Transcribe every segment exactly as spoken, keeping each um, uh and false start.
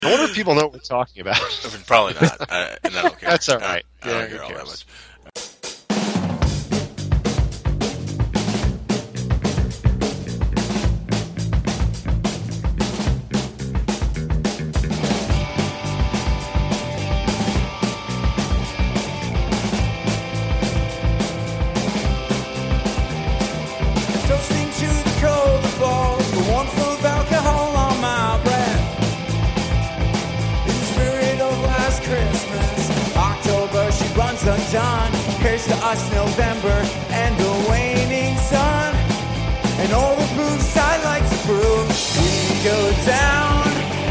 I wonder if people know what we're talking about. Probably not. I, and I don't care. That's all right. I, I yeah, don't care all that much. Undone. Here's to us, November and the waning sun, and all the proofs I like to prove. We go down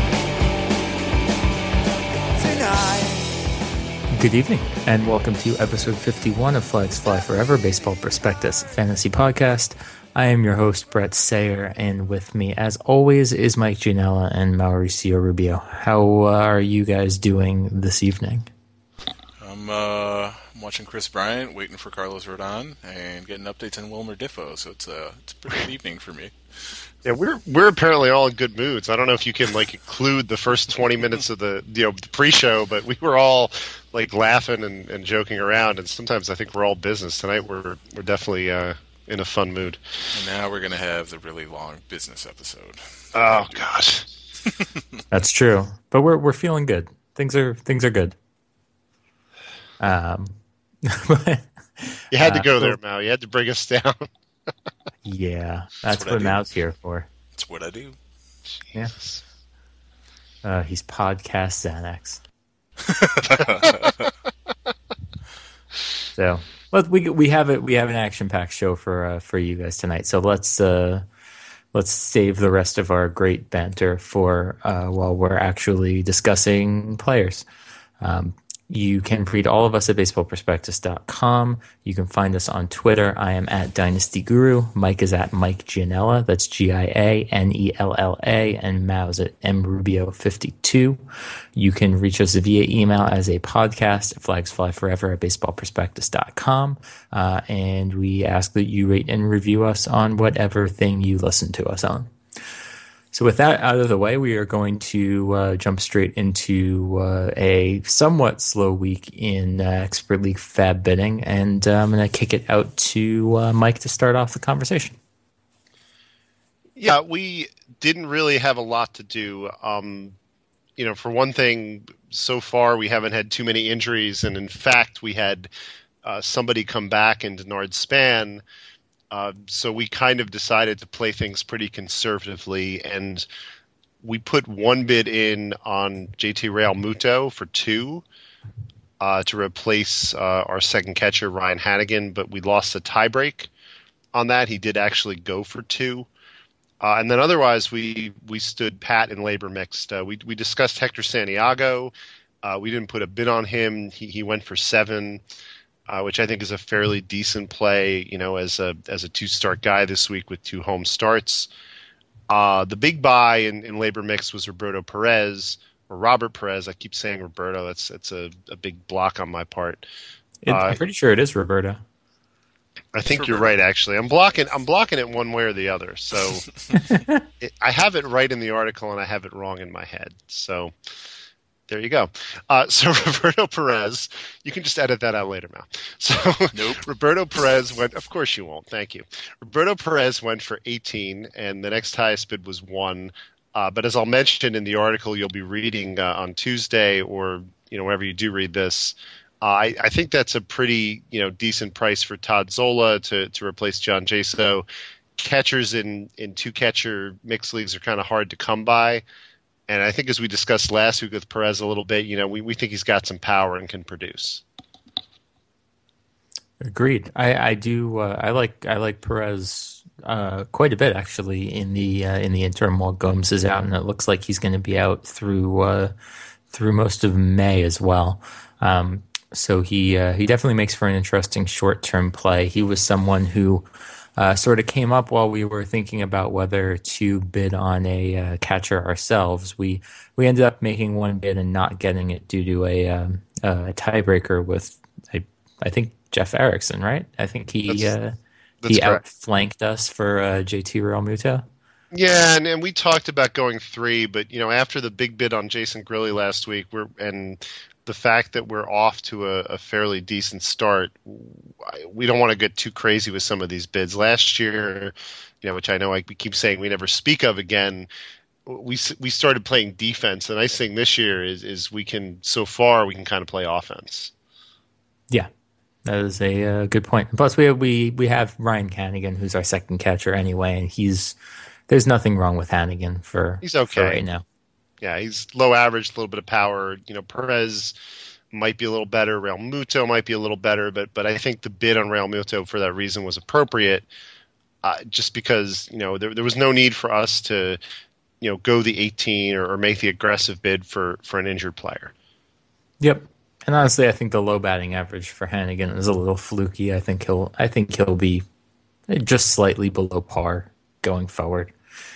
tonight. Good evening, and welcome to episode fifty-one of Flags Fly Forever Baseball Prospectus Fantasy Podcast. I am your host, Brett Sayer, and with me, as always, is Mike Gianella and Mauricio Rubio. How uh, are you guys doing this evening? I'm uh, watching Chris Bryant, waiting for Carlos Rodon, and getting updates on Wilmer Difo. So it's a it's a pretty good evening for me. Yeah, we're we're apparently all in good moods. I don't know if you can like include the first twenty minutes of the you know the pre-show, but we were all like laughing and, and joking around. And sometimes I think we're all business tonight. We're we're definitely uh, in a fun mood. And now we're gonna have the really long business episode. Oh gosh, that's true. But we're we're feeling good. Things are things are good. Um, you had to go uh, there, Mao. You had to bring us down. yeah, that's, that's what, what Mao's here for. That's what I do. Yes. Yeah. Uh, he's podcast Xanax. so, let we we have it. We have an action-packed show for uh, for you guys tonight. So let's uh, let's save the rest of our great banter for uh, while we're actually discussing players. Um, You can read all of us at baseball prospectus dot com. You can find us on Twitter. I am at Dynasty Guru. Mike is at Mike Gianella. That's G I A N E L L A. And Mao's at M Rubio fifty-two. You can reach us via email as a podcast at flags fly forever at baseball prospectus dot com. Uh, and we ask that you rate and review us on whatever thing you listen to us on. So with that out of the way, we are going to uh, jump straight into uh, a somewhat slow week in uh, Expert League Fab bidding, and uh, I'm going to kick it out to uh, Mike to start off the conversation. Yeah, we didn't really have a lot to do. Um, you know, for one thing, so far we haven't had too many injuries, and in fact, we had uh, somebody come back in Denard Span. Uh, so we kind of decided to play things pretty conservatively, and we put one bid in on J T Realmuto for two uh, to replace uh, our second catcher, Ryan Hanigan, but we lost a tiebreak on that. He did actually go for two. Uh, and then otherwise, we, we stood pat in labor mixed. Uh, we, we discussed Hector Santiago. Uh, we didn't put a bid on him. He, he went for seven. Uh, which I think is a fairly decent play, you know, as a as a two-start guy this week with two home starts. Uh, the big buy in, in labor mix was Roberto Perez, or Robert Perez. I keep saying Roberto. That's that's a, a big block on my part. It, uh, I'm pretty sure it is Roberto. I think you're right, actually. I'm blocking I'm blocking it one way or the other. So it, I have it right in the article, and I have it wrong in my head. So there you go. Uh, so Roberto Perez, you can just edit that out later, Mal. So nope. Roberto Perez went, of course you won't, thank you. Roberto Perez went for eighteen, and the next highest bid was one. Uh, but as I'll mention in the article you'll be reading uh, on Tuesday, or you know whenever you do read this, uh, I, I think that's a pretty you know decent price for Todd Zola to to replace John Jaso. Catchers in, in two-catcher mixed leagues are kind of hard to come by. And I think as we discussed last week with Perez a little bit, you know, we, we think he's got some power and can produce. Agreed. I, I do. Uh, I like I like Perez uh, quite a bit actually in the uh, in the interim while Gomes is out, and it looks like he's going to be out through uh, through most of May as well. Um, so he uh, he definitely makes for an interesting short term play. He was someone who uh, sort of came up while we were thinking about whether to bid on a uh, catcher ourselves. We we ended up making one bid and not getting it due to a, um, a tiebreaker with I I think Jeff Erickson, right? I think he that's, uh, that's he correct. outflanked us for uh, J T Realmuto. Yeah, and, and we talked about going three, but you know, after the big bid on Jason Grilli last week, we're and the fact that we're off to a, a fairly decent start, we don't want to get too crazy with some of these bids. Last year, you know, which I know I, we keep saying we never speak of again, we we started playing defense. The nice thing this year is is we can so far we can kind of play offense. Yeah. That is a uh, good point. Plus, we we we have Ryan Hannigan, who's our second catcher anyway, and he's there's nothing wrong with Hannigan for he's okay for right now. Yeah, he's low average, a little bit of power. You know, Perez might be a little better. Real Muto might be a little better, but but I think the bid on Real Muto for that reason was appropriate, uh, just because you know there there was no need for us to you know go the eighteen or, or make the aggressive bid for for an injured player. Yep. And honestly, I think the low batting average for Hannigan is a little fluky. I think he'll I think he'll be just slightly below par going forward.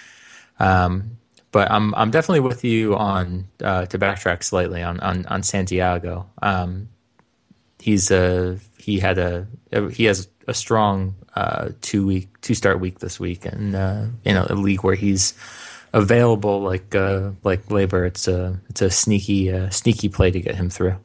Um, but I'm I'm definitely with you on uh, to backtrack slightly on on, on Santiago. Um, he's a he had a he has a strong uh, two week two start week this week, and uh, you know a league where he's available like uh, like Labor. It's a it's a sneaky uh, sneaky play to get him through.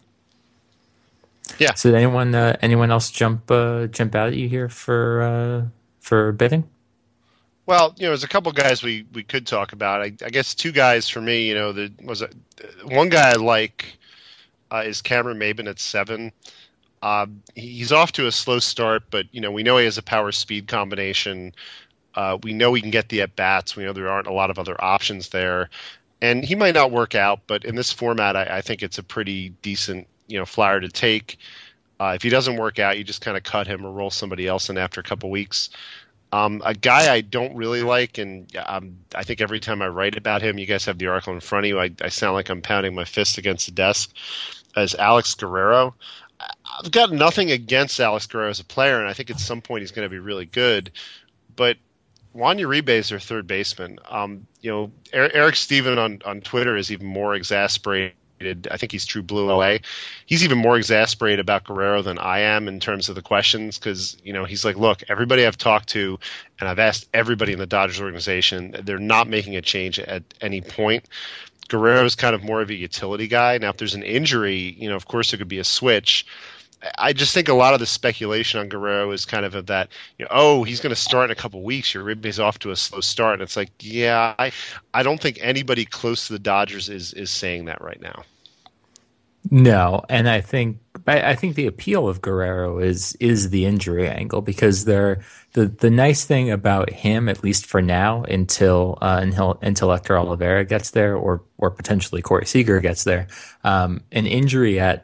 Yeah. So did anyone uh, anyone else jump uh, jump out at you here for uh, for bidding? Well, you know, there's a couple guys we, we could talk about. I, I guess two guys for me. You know, the was a, one guy I like uh, is Cameron Maybin at seven. Uh, he's off to a slow start, but you know we know he has a power speed combination. Uh, we know he can get the at bats. We know there aren't a lot of other options there, and he might not work out. But in this format, I, I think it's a pretty decent you know flyer to take. Uh, if he doesn't work out, you just kind of cut him or roll somebody else in after a couple weeks. Um, a guy I don't really like, and um, I think every time I write about him, you guys have the article in front of you, I, I sound like I'm pounding my fist against the desk, as Alex Guerrero. I've got nothing against Alex Guerrero as a player, and I think at some point he's going to be really good. But Juan Uribe is their third baseman. Um, you know, Eric Steven on, on Twitter is even more exasperated. I think he's True Blue L A. He's even more exasperated about Guerrero than I am in terms of the questions because, you know, he's like, look, everybody I've talked to and I've asked everybody in the Dodgers organization, they're not making a change at any point. Guerrero is kind of more of a utility guy. Now, if there's an injury, you know, of course there could be a switch. I just think a lot of the speculation on Guerrero is kind of of that, you know, oh, he's going to start in a couple weeks. Your Uribe's off to a slow start. And it's like, yeah, I, I don't think anybody close to the Dodgers is is saying that right now. No, and I think I, I think the appeal of Guerrero is is the injury angle because they're the the nice thing about him, at least for now, until uh, until until Hector Oliveira gets there, or or potentially Corey Seager gets there, um, an injury at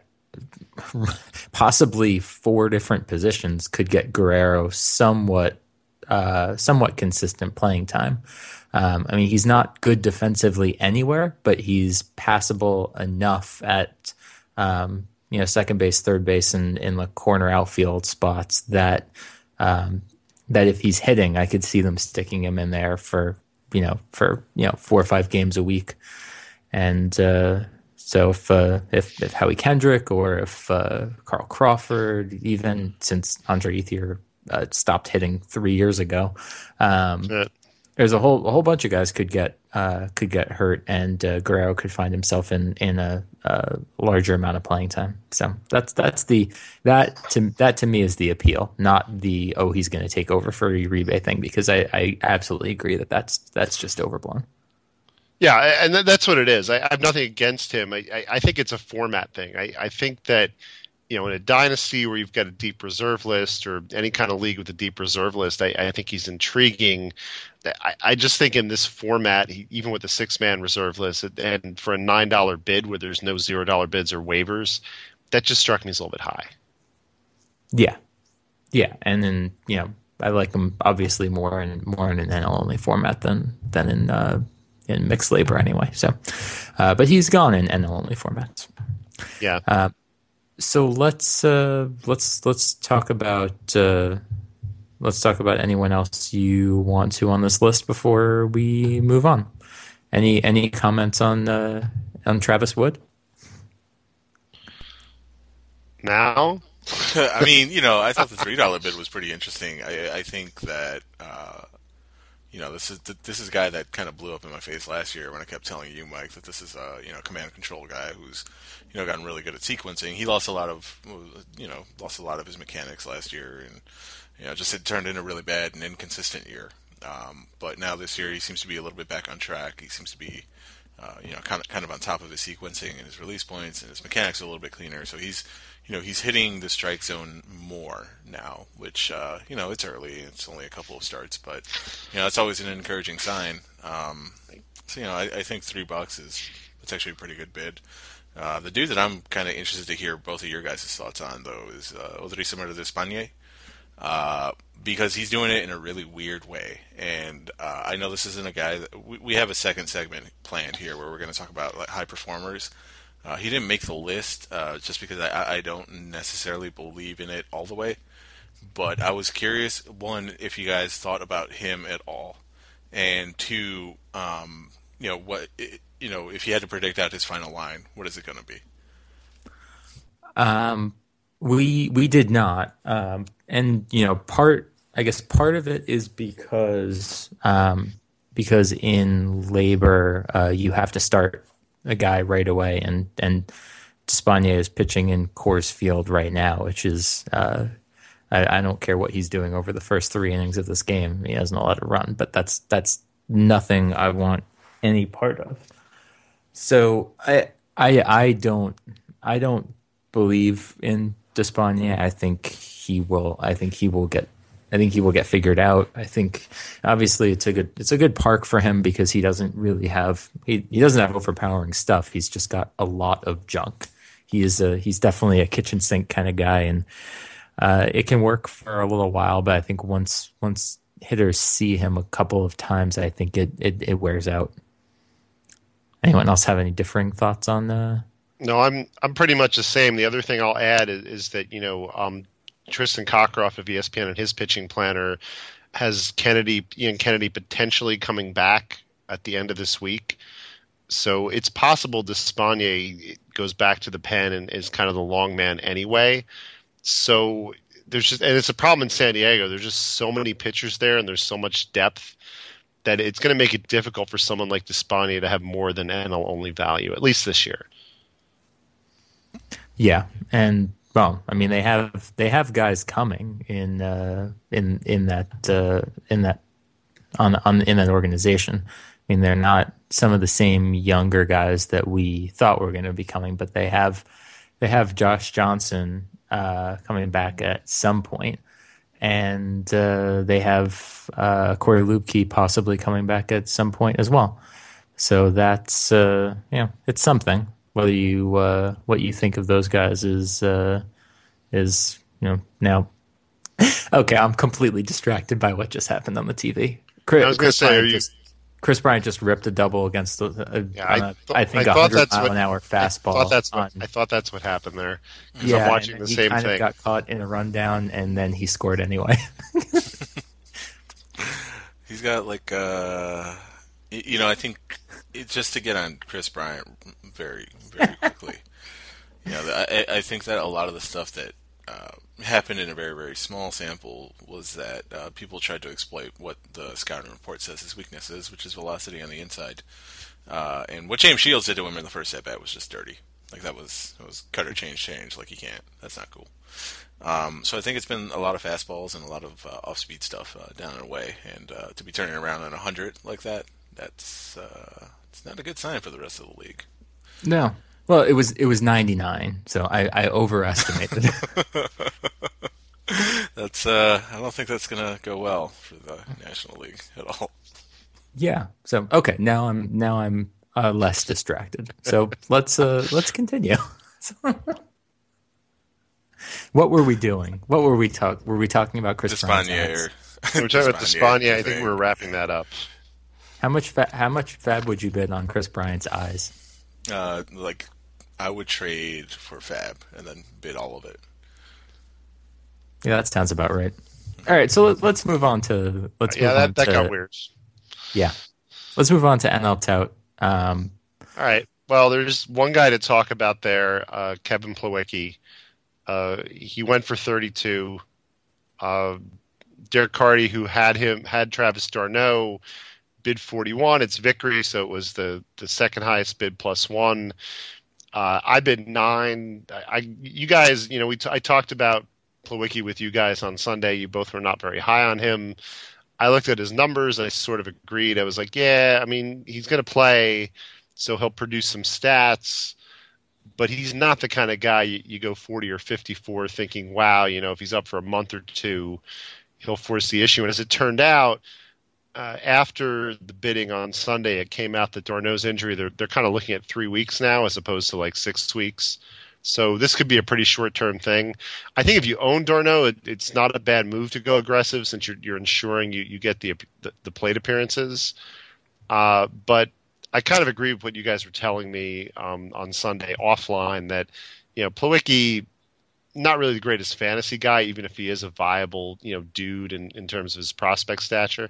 possibly four different positions could get Guerrero somewhat uh, somewhat consistent playing time. Um, I mean, he's not good defensively anywhere, but he's passable enough at um, you know second base, third base, and in the corner outfield spots that um, that if he's hitting, I could see them sticking him in there for you know for you know four or five games a week, and. Uh, So if, uh, if if Howie Kendrick or if uh, Carl Crawford, even since Andre Ethier uh, stopped hitting three years ago, um, yeah. there's a whole a whole bunch of guys could get uh, could get hurt, and uh, Guerrero could find himself in in a, a larger amount of playing time. So that's that's the that to that to me is the appeal, not the oh he's going to take over for Uribe thing, because I, I absolutely agree that that's that's just overblown. Yeah, and that's what it is. I, I have nothing against him. I, I, I think it's a format thing. I, I think that, you know, in a dynasty where you've got a deep reserve list or any kind of league with a deep reserve list, I, I think he's intriguing. I, I just think in this format, he, even with the six-man reserve list, and for a nine dollar bid where there's no zero dollar bids or waivers, that just struck me as a little bit high. Yeah. Yeah, and then, you know, I like him obviously more in more in an N L-only format than, than in uh, – in mixed labor anyway. So, uh, but he's gone in N L-only formats. Yeah. Uh, so let's uh, let's let's talk about uh, let's talk about anyone else you want to on this list before we move on. Any any comments on uh, on Travis Wood? Now, I mean, you know, I thought the three dollar bid was pretty interesting. I, I think that. Uh, you know, this is this is a guy that kind of blew up in my face last year when I kept telling you, Mike, that this is a you know command and control guy who's you know gotten really good at sequencing. He lost a lot of you know lost a lot of his mechanics last year, and you know just it turned in a really bad and inconsistent year. Um, but now this year he seems to be a little bit back on track. He seems to be uh, you know kind of kind of on top of his sequencing and his release points, and his mechanics are a little bit cleaner. So he's you know he's hitting the strike zone more now, which uh, you know it's early. It's only a couple of starts, but you know it's always an encouraging sign. Um, so you know I, I think three bucks is it's actually a pretty good bid. Uh, the dude that I'm kind of interested to hear both of your guys' thoughts on though is uh, Odrisamer de Espana. Uh, because he's doing it in a really weird way. And uh, I know this isn't a guy that we, we have a second segment planned here where we're going to talk about like high performers. Uh, he didn't make the list uh, just because I, I don't necessarily believe in it all the way. But I was curious, one, if you guys thought about him at all, and two, um, you know what, you know, if you had to predict out his final line, what is it going to be? Um. We we did not, um, and you know, part I guess part of it is because um, because in labor uh, you have to start a guy right away, and and Espana is pitching in Coors Field right now, which is uh, I, I don't care what he's doing over the first three innings of this game. He hasn't allowed to run, but that's that's nothing I want any part of. So I I I don't I don't believe in Espana. I think he will. I think he will get. I think he will get figured out. I think obviously it's a good. It's a good park for him because he doesn't really have. He, he doesn't have overpowering stuff. He's just got a lot of junk. He is a. He's definitely a kitchen sink kind of guy, and uh, it can work for a little while. But I think once once hitters see him a couple of times, I think it it, it wears out. Anyone else have any differing thoughts on the? No, I'm I'm pretty much the same. The other thing I'll add is, is that you know um, Tristan Cockcroft of E S P N and his pitching planner has Kennedy Ian Kennedy potentially coming back at the end of this week. So it's possible Espana goes back to the pen and is kind of the long man anyway. So there's just and it's a problem in San Diego. There's just so many pitchers there and there's so much depth that it's going to make it difficult for someone like Espana to have more than N L only value, at least this year. Yeah, and well, I mean they have they have guys coming in uh, in in that uh, in that on on in that organization. I mean they're not some of the same younger guys that we thought were going to be coming, but they have they have Josh Johnson uh, coming back at some point, and uh, they have uh, Corey Lubke possibly coming back at some point as well. So that's uh, you know it's something. Whether you uh, what you think of those guys is uh, is you know now okay. I'm completely distracted by what just happened on the T V. Chris, I was going to say, Bryant you... just, Chris Bryant just ripped a double against the, uh, yeah, I, a, th- I think I a hundred mile what, an hour fastball. I thought that's what, on, I thought that's what happened there. Yeah, I'm watching the he same kind thing. Of got caught in a rundown and then he scored anyway. He's got like uh, you know I think it, just to get on Chris Bryant very very quickly. You know, I, I think that a lot of the stuff that uh, happened in a very, very small sample was that uh, people tried to exploit what the scouting report says his weakness is, which is velocity on the inside. Uh, and what James Shields did to him in the first at-bat was just dirty. Like, that was it was cutter, change, change. Like, you can't. That's not cool. Um, so I think it's been a lot of fastballs and a lot of uh, off-speed stuff uh, down and away. And uh, to be turning around on one hundred like that, that's uh, it's not a good sign for the rest of the league. No. Well, it was it was ninety-nine, so I, I overestimated. that's uh, I don't think that's gonna go well for the National League at all. Yeah. So okay, now I'm now I'm uh, less distracted. So let's uh, let's continue. What were we doing? What were we talk? Were we talking about Chris Bryant's eyes? We're talking about Espana. I think we're wrapping that up. How much fa- how much fab would you bid on Chris Bryant's eyes? Uh, like. I would trade for Fab and then bid all of it. Yeah, that sounds about right. All right, so let's move on to let's yeah, move that on that to, got weird. Yeah, let's move on to N L Tout. Um, all right. Well, there's one guy to talk about there, uh, Kevin Plawecki. Uh, he went for thirty-two. Uh, Derek Carty, who had him had Travis d'Arnaud, bid forty-one. It's Vickery, so it was the the second highest bid plus one. Uh, I bid nine. I, I you guys, you know, we t- I talked about Plawecki with you guys on Sunday. You both were not very high on him. I looked at his numbers. I sort of agreed. I was like, yeah, I mean, he's going to play, so he'll produce some stats. But he's not the kind of guy you, you go forty or fifty for thinking, wow, you know, if he's up for a month or two, he'll force the issue. And as it turned out, uh, after the bidding on Sunday, it came out that d'Arnaud's injury, they're, they're kind of looking at three weeks now as opposed to like six weeks. So this could be a pretty short-term thing. I think if you own d'Arnaud, it, it's not a bad move to go aggressive since you're, you're ensuring you, you get the, the, the plate appearances. Uh, but I kind of agree with what you guys were telling me um, on Sunday offline that, you know, Plawecki, not really the greatest fantasy guy, even if he is a viable, you know, dude in, in terms of his prospect stature.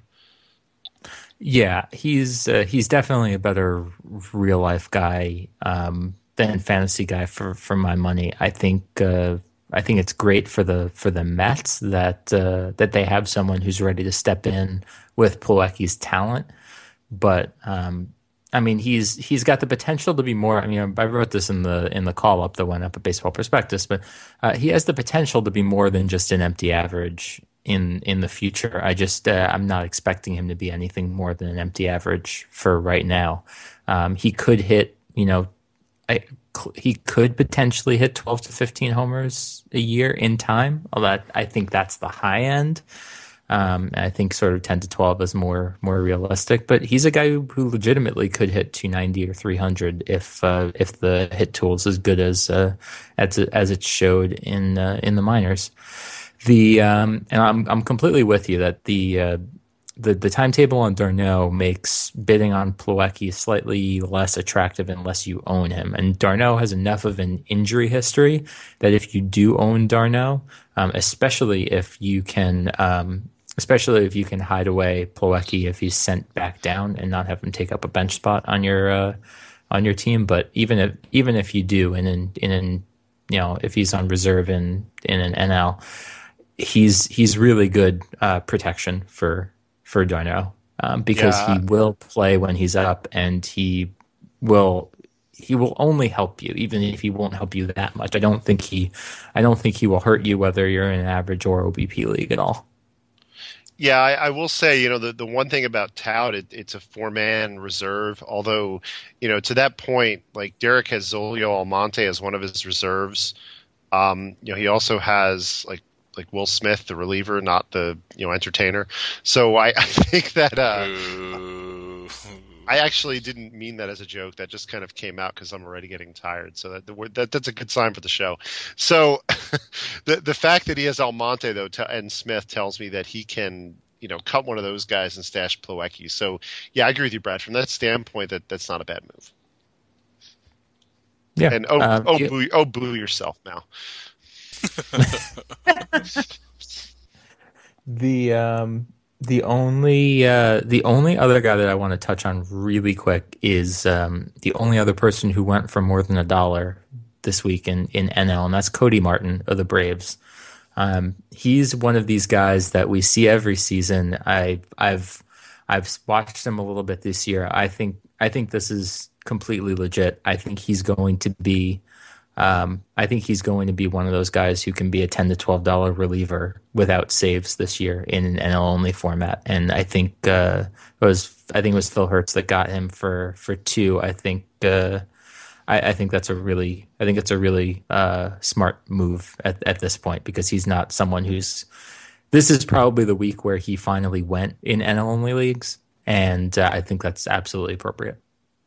Yeah, he's uh, he's definitely a better real life guy um, than fantasy guy for, for my money. I think uh, I think it's great for the for the Mets that uh, that they have someone who's ready to step in with Plawecki's talent, but. Um, I mean, he's he's got the potential to be more. I mean, I wrote this in the in the call up that went up at Baseball Prospectus, but uh, he has the potential to be more than just an empty average in in the future. I just uh, I'm not expecting him to be anything more than an empty average for right now. Um, he could hit, you know, I, he could potentially hit twelve to fifteen homers a year in time. Although I think that's the high end. Um, I think sort of ten to twelve is more more realistic, but he's a guy who, who legitimately could hit two ninety or three hundred if uh, if the hit tool is as good as uh, as as it showed in uh, in the minors. The um, and I'm I'm completely with you that the uh, the the timetable on d'Arnaud makes bidding on Plawecki slightly less attractive unless you own him. And d'Arnaud has enough of an injury history that if you do own d'Arnaud, um, especially if you can. Um, Especially if you can hide away Plawecki if he's sent back down and not have him take up a bench spot on your uh, on your team. But even if even if you do, and in in an, you know, if he's on reserve in in an N L, he's he's really good uh, protection for for d'Arnaud um, because yeah. he will play when he's up, and he will he will only help you, even if he won't help you that much. I don't think he I don't think he will hurt you whether you're in an average or O B P league at all. Yeah, I, I will say, you know, the, the one thing about Tout, it, it's a four-man reserve. Although, you know, to that point, like Derek has Zolio Almonte as one of his reserves. Um, you know, he also has like like Will Smith, the reliever, not the you know entertainer. So I, I think that uh, I actually didn't mean that as a joke. That just kind of came out because I'm already getting tired. So that, the, that that's a good sign for the show. So the the fact that he has Almonte though t- and Smith tells me that he can you know cut one of those guys and stash Plawecki. So yeah, I agree with you, Brad. From that standpoint, that that's not a bad move. Yeah. And oh um, oh yeah. boo oh boo yourself now. the um. The only uh, the only other guy that I want to touch on really quick is um, the only other person who went for more than a dollar this week in, in N L, and that's Cody Martin of the Braves. Um, he's one of these guys that we see every season. I, I've I've watched him a little bit this year. I think I think this is completely legit. I think he's going to be. Um, I think he's going to be one of those guys who can be a ten to twelve dollar reliever without saves this year in an N L only format. And I think uh, it was I think it was Phil Hertz that got him for, for two. I think uh, I, I think that's a really I think it's a really uh, smart move at, at this point because he's not someone who's. This is probably the week where he finally went in N L only leagues, and uh, I think that's absolutely appropriate.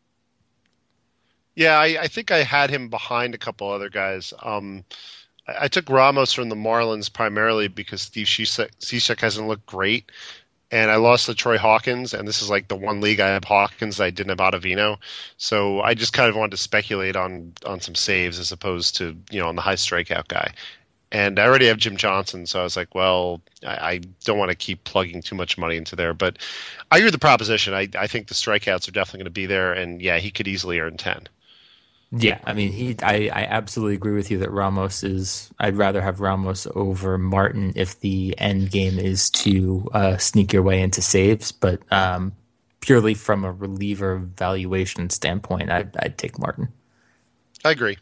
Yeah, I, I think I had him behind a couple other guys. Um, I, I took Ramos from the Marlins primarily because Steve Cishek hasn't looked great, and I lost to Troy Hawkins, and this is like the one league I have Hawkins I didn't have Ottavino, so I just kind of wanted to speculate on on some saves as opposed to you know on the high strikeout guy. And I already have Jim Johnson, so I was like, well, I, I don't want to keep plugging too much money into there, but I agree with the proposition. I, I think the strikeouts are definitely going to be there, and yeah, he could easily earn ten. Yeah, I mean, he. I, I absolutely agree with you that Ramos is. I'd rather have Ramos over Martin if the end game is to uh, sneak your way into saves. But um, purely from a reliever valuation standpoint, I'd, I'd take Martin. I agree.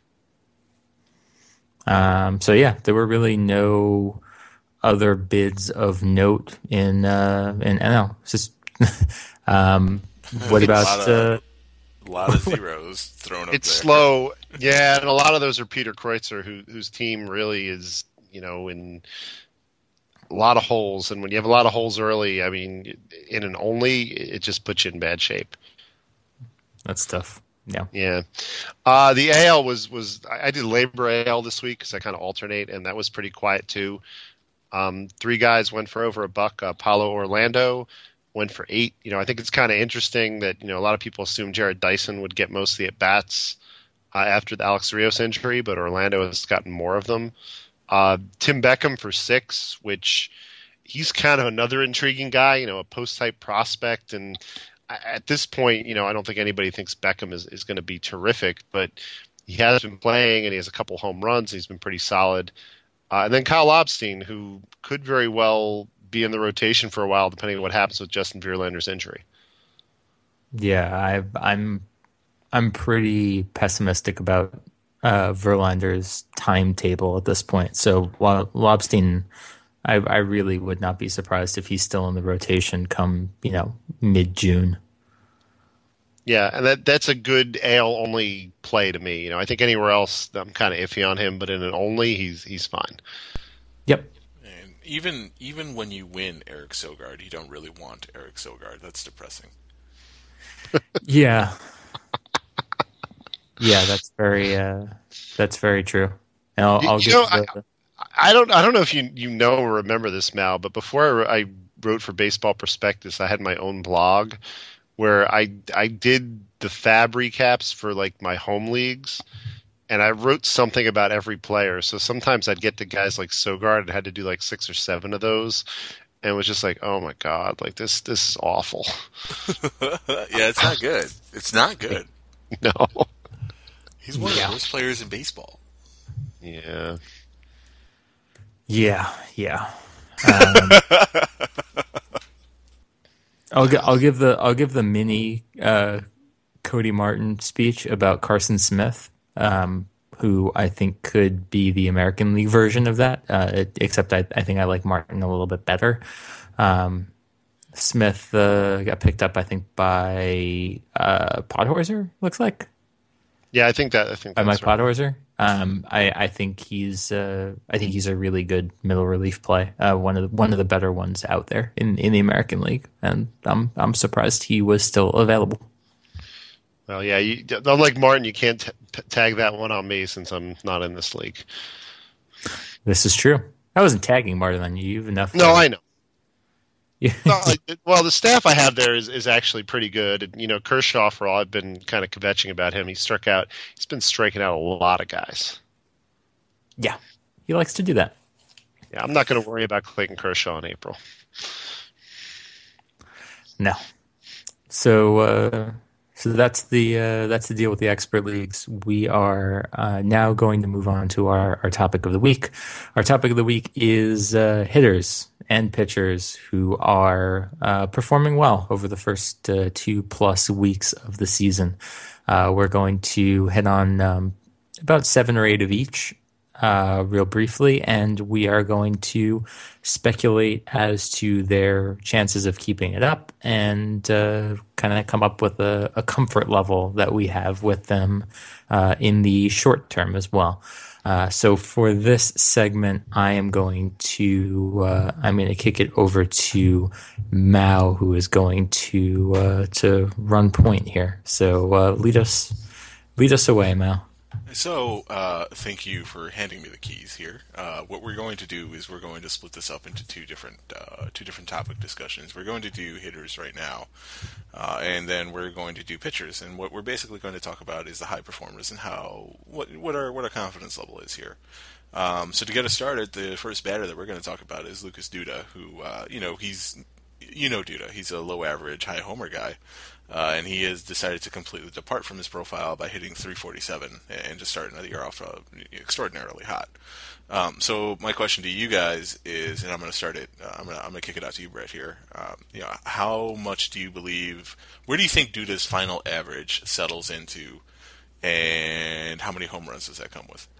Um, so yeah, there were really no other bids of note in uh, in N L. It's just um, what about? Uh, A lot of zeros thrown up It's there. slow. Yeah, and a lot of those are Peter Kreutzer, who, whose team really is, you know, in a lot of holes. And when you have a lot of holes early, I mean, in an only, it just puts you in bad shape. That's tough. Yeah. Yeah. Uh, the A L was, was I did Labor A L this week because I kind of alternate, and that was pretty quiet too. Um, three guys went for over a buck. Uh, Paulo Orlando went for eight. You know, I think it's kind of interesting that, you know, a lot of people assumed Jared Dyson would get most of the at-bats uh, after the Alex Rios injury, but Orlando has gotten more of them. Uh, Tim Beckham for six, which he's kind of another intriguing guy, you know, a post-type prospect. And at this point, you know, I don't think anybody thinks Beckham is, is going to be terrific, but he has been playing and he has a couple home runs. He's been pretty solid. Uh, and then Kyle Lobstein, who could very well be in the rotation for a while, depending on what happens with Justin Verlander's injury. Yeah, I, I'm I'm pretty pessimistic about uh, Verlander's timetable at this point. So while Lobstein, I, I really would not be surprised if he's still in the rotation come, you know, mid-June. Yeah, and that that's a good A L only play to me. You know, I think anywhere else I'm kind of iffy on him, but in an only, he's he's fine. Yep. And even even when you win Eric Sogard, you don't really want Eric Sogard. That's depressing. Yeah. Yeah, that's very uh, that's very true. And I'll, I'll you give know, the, I, I don't I don't know if you you know or remember this, Mal, but before I wrote for Baseball Prospectus, I had my own blog where I I did the Fab recaps for like my home leagues, and I wrote something about every player. So sometimes I'd get to guys like Sogard and had to do like six or seven of those, and it was just like, oh my god, like this this is awful. Yeah, it's not good. It's not good. No. He's one of Yeah. the worst players in baseball. Yeah. yeah, yeah. Um, I'll gi- I'll give the I'll give the mini uh, Cody Martin speech about Carson Smith, um, who I think could be the American League version of that. Uh, it, except I, I think I like Martin a little bit better. Um, Smith uh, got picked up, I think, by uh, Podhorzer. Looks like Yeah, I think that I think by Mike that's right. Podhorzer. Um, I, I think he's uh, I think he's a really good middle relief play. Uh, one of the, one of the better ones out there in, in the American League, and I'm I'm surprised he was still available. Well, yeah, you, unlike Martin, you can't t- t- tag that one on me since I'm not in this league. This is true. I wasn't tagging Martin on you. You've enough. No, uh, I know. Yeah. No, I, well, the staff I have there is, is actually pretty good. And, you know, Kershaw, for all I've been kind of kvetching about him, he struck out. He's been striking out a lot of guys. Yeah, he likes to do that. Yeah, I'm not going to worry about Clayton Kershaw in April. No. So uh, so that's the uh, that's the deal with the expert leagues. We are uh, now going to move on to our, our topic of the week. Our topic of the week is uh, hitters and pitchers who are uh, performing well over the first uh, two plus weeks of the season. Uh, we're going to hit on um, about seven or eight of each. Uh, real briefly, and we are going to speculate as to their chances of keeping it up and uh, kind of come up with a, a comfort level that we have with them uh, in the short term as well. Uh, so for this segment, I am going to uh, I'm going to kick it over to Mao, who is going to uh, to run point here. So uh, lead us lead us away, Mao. So, uh, thank you for handing me the keys here. Uh, what we're going to do is we're going to split this up into two different uh, two different topic discussions. We're going to do hitters right now, uh, and then we're going to do pitchers. And what we're basically going to talk about is the high performers and how what what our what our confidence level is here. Um, so to get us started, the first batter that we're going to talk about is Lucas Duda, who uh, you know he's you know Duda. He's a low average, high homer guy. Uh, and he has decided to completely depart from his profile by hitting three forty-seven and just start another year off uh, extraordinarily hot. Um, so my question to you guys is, and I'm going to start it. Uh, I'm going to I'm going to kick it out to you, Brett. Here, um, you know, how much do you believe? Where do you think Duda's final average settles into, and how many home runs does that come with?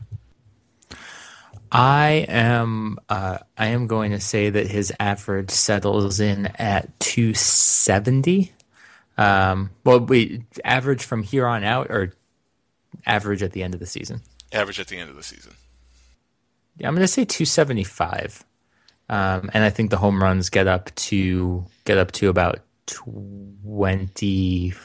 I am uh, I am going to say that his average settles in at two seventy. Um, well, wait, average from here on out, or average at the end of the season? Average at the end of the season. Yeah, I'm going to say two seventy-five, um, and I think the home runs get up to get up to about twenty-three.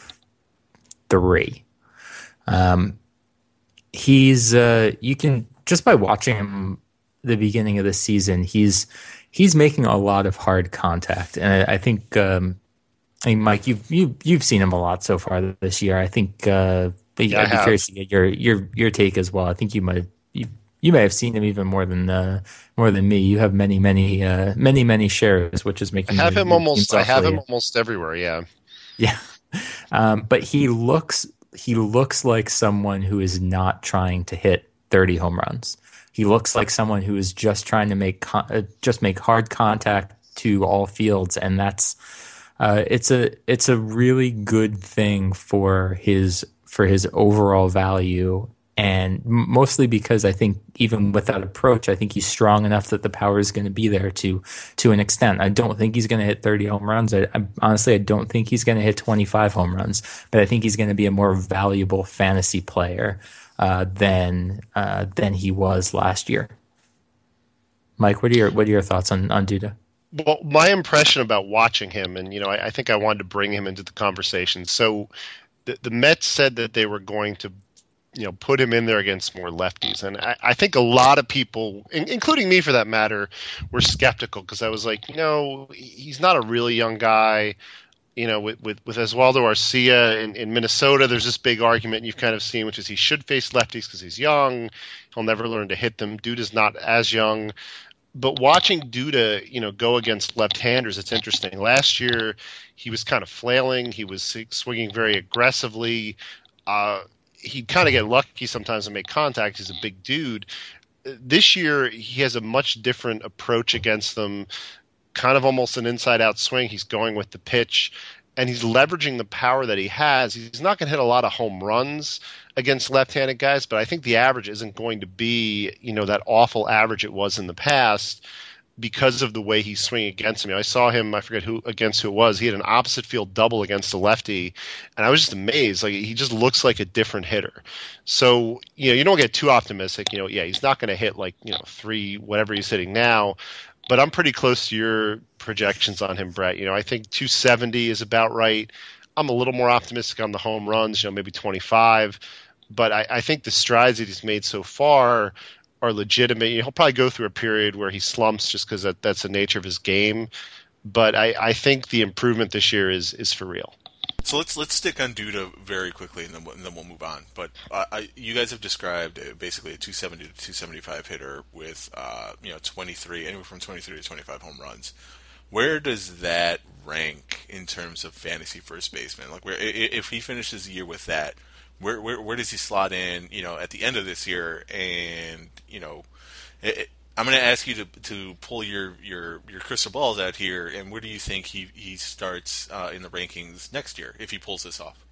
Um, he's uh, you can just by watching him the beginning of the season, he's he's making a lot of hard contact, and I, I think. Um, I mean, Mike, you've you, you've seen him a lot so far this year. I think uh, yeah, I'd be I curious to get your your your take as well. I think you might you, you may have seen him even more than uh, more than me. You have many many uh, many many shares, which is making I have you, him almost. I have him awfully- almost everywhere. Yeah, yeah. Um, but he looks he looks like someone who is not trying to hit thirty home runs. He looks like someone who is just trying to make con- uh, just make hard contact to all fields, and that's. Uh, it's a it's a really good thing for his for his overall value, and mostly because I think even with that approach, I think he's strong enough that the power is going to be there to to an extent. I don't think he's going to hit thirty home runs. I, I honestly I don't think he's going to hit twenty-five home runs, but I think he's going to be a more valuable fantasy player uh, than uh, than he was last year. Mike, what are your what are your thoughts on on Duda? Well, my impression about watching him, and you know, I, I think I wanted to bring him into the conversation. So, the, the Mets said that they were going to, you know, put him in there against more lefties, and I, I think a lot of people, in, including me for that matter, were skeptical because I was like, you know, he's not a really young guy. You know, with with, with Oswaldo Arcia in, in Minnesota, there's this big argument you've kind of seen, which is he should face lefties because he's young. He'll never learn to hit them. Duda's not as young. But watching Duda, you know, go against left-handers, it's interesting. Last year, he was kind of flailing. He was swinging very aggressively. Uh, he'd kind of get lucky sometimes and make contact. He's a big dude. This year, he has a much different approach against them, kind of almost an inside-out swing. He's going with the pitch, and he's leveraging the power that he has. He's not going to hit a lot of home runs against left-handed guys, but I think the average isn't going to be, you know, that awful average it was in the past because of the way he's swinging against him. I saw him, I forget who against who it was. He had an opposite field double against a lefty, and I was just amazed. Like, he just looks like a different hitter. So, you know, you don't get too optimistic. You know, yeah, he's not going to hit like, you know, three, whatever he's hitting now, but I'm pretty close to your projections on him, Brett. You know, I think two seventy is about right. I'm a little more optimistic on the home runs, you know, maybe twenty-five. But I, I think the strides that he's made so far are legitimate. He'll probably go through a period where he slumps just because that, that's the nature of his game. But I, I think the improvement this year is is for real. So let's let's stick on Duda very quickly, and then we'll, and then we'll move on. But uh, I, you guys have described uh, basically a two seventy to two seventy-five hitter with uh, you know twenty-three, anywhere from twenty-three to twenty-five home runs. Where does that rank in terms of fantasy first baseman? Like, where if he finishes the year with that, where where, where does he slot in? You know, at the end of this year, and you know, it, I'm going to ask you to to pull your, your, your crystal balls out here, and where do you think he he starts uh, in the rankings next year if he pulls this off?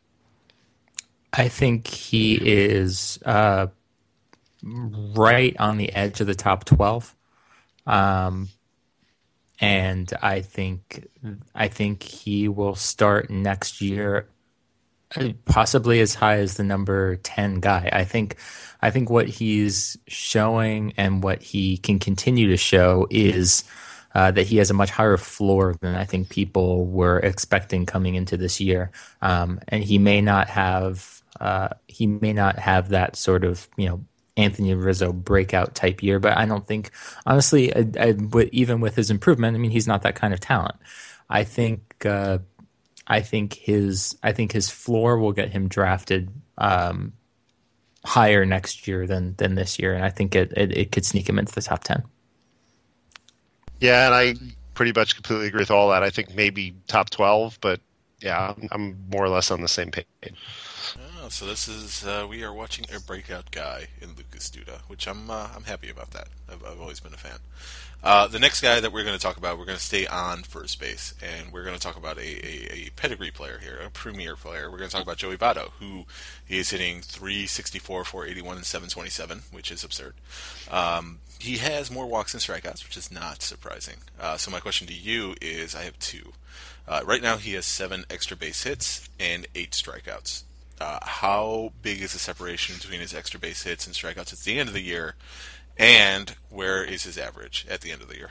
I think he is uh, right on the edge of the top twelve. Um, And I think I think he will start next year, possibly as high as the number ten guy. I think I think what he's showing and what he can continue to show is uh, that he has a much higher floor than I think people were expecting coming into this year. Um, and he may not have uh, he may not have that sort of, you know, Anthony Rizzo breakout type year, but I don't think, honestly, I, I, even with his improvement, I mean, he's not that kind of talent. I think, uh, I think his, I think his floor will get him drafted um, higher next year than than this year, and I think it, it it could sneak him into the top ten. Yeah, and I pretty much completely agree with all that. I think maybe top twelve, but yeah, I'm, I'm more or less on the same page. Oh, so this is uh, we are watching a breakout guy in Lucas Duda, which I'm uh, I'm happy about that. I've, I've always been a fan. Uh, the next guy that we're going to talk about, we're going to stay on first base, and we're going to talk about a, a, a pedigree player here, a premier player. We're going to talk about Joey Votto, who is hitting three sixty-four, four eighty-one, and seven twenty-seven, which is absurd. Um, he has more walks than strikeouts, which is not surprising. Uh, so my question to you is, I have two. Uh, right now he has seven extra base hits and eight strikeouts. Uh, how big is the separation between his extra base hits and strikeouts at the end of the year? And where is his average at the end of the year?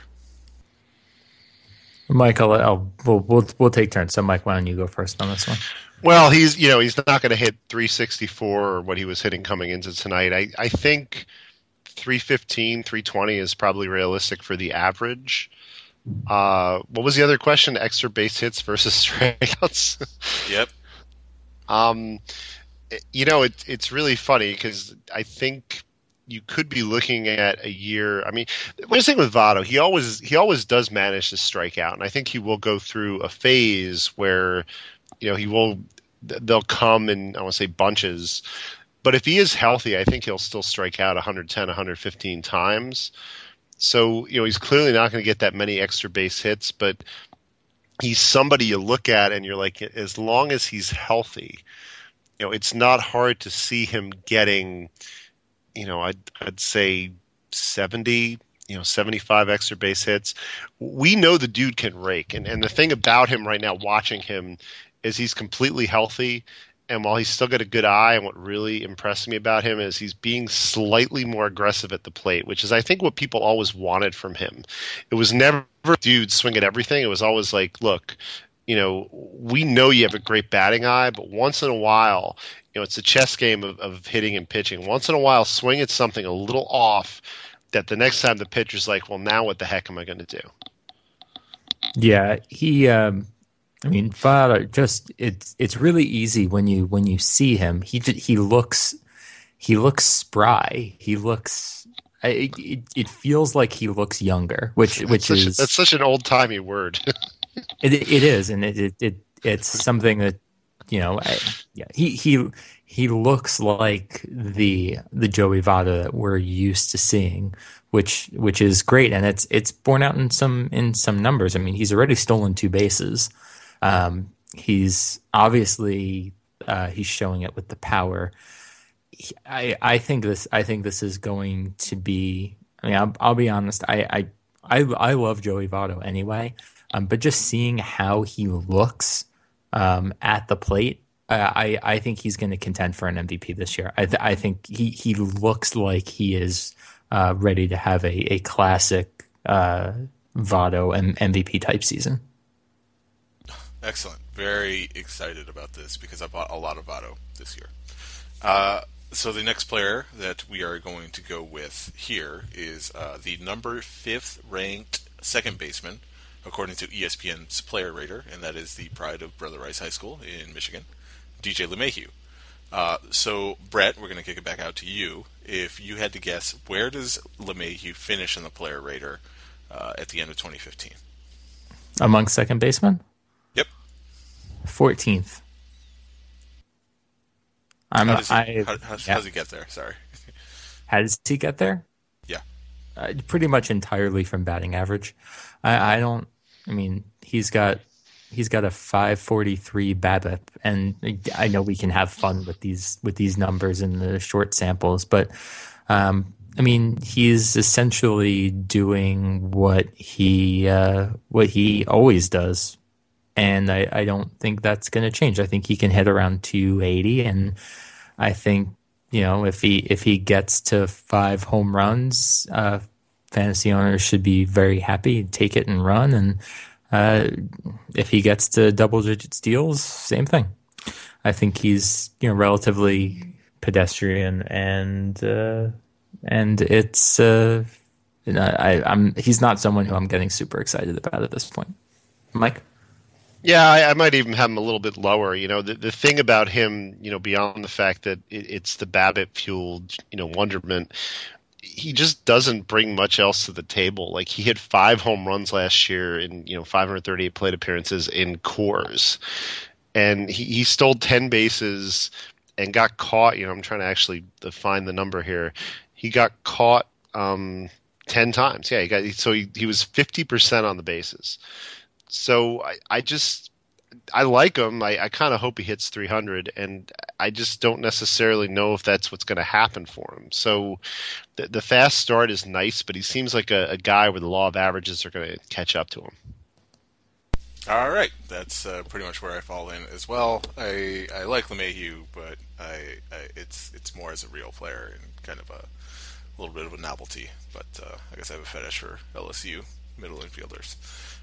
Mike, I'll, I'll we'll, we'll we'll take turns. So, Mike, why don't you go first on this one? Well, he's you know he's not going to hit three sixty-four or what he was hitting coming into tonight. I I think three fifteen, three twenty is probably realistic for the average. Uh, what was the other question? Extra base hits versus strikeouts. Yep. um, you know it it's really funny because I think you could be looking at a year. I mean, what I'm saying with Votto, he always he always does manage to strike out, and I think he will go through a phase where, you know, he will they'll come in, I want to say bunches, but if he is healthy, I think he'll still strike out one ten, one fifteen times. So, you know, he's clearly not going to get that many extra base hits, but he's somebody you look at and you're like, as long as he's healthy, you know, it's not hard to see him getting, you know, I'd, I'd say seventy, you know, seventy-five extra base hits. We know the dude can rake. And, and the thing about him right now, watching him, is he's completely healthy. And while he's still got a good eye, and what really impressed me about him is he's being slightly more aggressive at the plate, which is, I think, what people always wanted from him. It was never, dude, swing at everything. It was always like, look, you know, we know you have a great batting eye, but once in a while, you know, it's a chess game of, of hitting and pitching. Once in a while, swing at something a little off that the next time the pitcher's like, well, now what the heck am I going to do? Yeah, he. Um, I mean, Votto, just it's it's really easy when you when you see him. He just, he looks he looks spry. He looks. It, it, it feels like he looks younger, which that's which such, is that's such an old timey word. it it is, and it it, it it's something that, you know, I, yeah, he he he looks like the the Joey Votto that we're used to seeing, which which is great, and it's it's borne out in some in some numbers. I mean, he's already stolen two bases. Um, he's obviously uh, he's showing it with the power. He, I I think this I think this is going to be. I mean, I'll, I'll be honest. I, I I I love Joey Votto anyway, um, but just seeing how he looks um, at the plate, uh, I I think he's going to contend for an M V P this year. I th- I think he he looks like he is uh, ready to have a a classic uh, Votto and M V P type season. Excellent. Very excited about this because I bought a lot of Votto this year. Uh, so the next player that we are going to go with here is uh, the number fifth ranked second baseman, according to E S P N's Player Rater, and that is the pride of Brother Rice High School in Michigan, D J LeMahieu. Uh, so, Brett, we're going to kick it back out to you. If you had to guess, where does LeMahieu finish in the Player Rater uh, at the end of twenty fifteen? Among second basemen? Yep. fourteenth. I'm, how, does he, I, how, how, yeah. how does he get there? Sorry. How does he get there? Yeah. Uh, pretty much entirely from batting average. I, I don't. I mean, he's got he's got a five forty-three BABIP, and I know we can have fun with these with these numbers in the short samples, but um, I mean, he's essentially doing what he uh, what he always does. And I, I don't think that's going to change. I think he can hit around two eighty, and I think, you know, if he if he gets to five home runs, uh, fantasy owners should be very happy, take it and run. And uh, if he gets to double digit steals, same thing. I think he's, you know, relatively pedestrian, and uh, and it's uh, you know, I, I'm he's not someone who I'm getting super excited about at this point. Mike? Yeah, I, I might even have him a little bit lower. You know, the the thing about him, you know, beyond the fact that it, it's the BABIP fueled, you know, wonderment, he just doesn't bring much else to the table. Like he hit five home runs last year in you know five hundred thirty-eight plate appearances in Coors, and he, he stole ten bases and got caught. You know, I'm trying to actually find the number here. He got caught um, ten times. Yeah, he got so he, he was fifty percent on the bases. So I, I just I like him. I, I kind of hope he hits three hundred, and I just don't necessarily know if that's what's going to happen for him. So the, the fast start is nice, but he seems like a, a guy where the law of averages are going to catch up to him. All right, that's uh, pretty much where I fall in as well. I I like LeMahieu, but I, I it's it's more as a real player and kind of a little bit of a novelty. But uh, I guess I have a fetish for L S U middle infielders.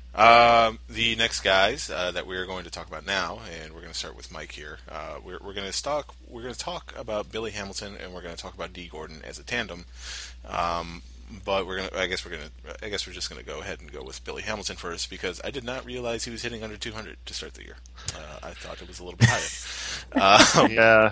Um, the next guys uh, that we are going to talk about now, and we're going to start with Mike here. Uh, we're we're going to talk we're going to talk about Billy Hamilton, and we're going to talk about Dee Gordon as a tandem. Um, but we're gonna I guess we're gonna I guess we're just going to go ahead and go with Billy Hamilton first, because I did not realize he was hitting under two hundred to start the year. Uh, I thought it was a little bit higher. Um, yeah,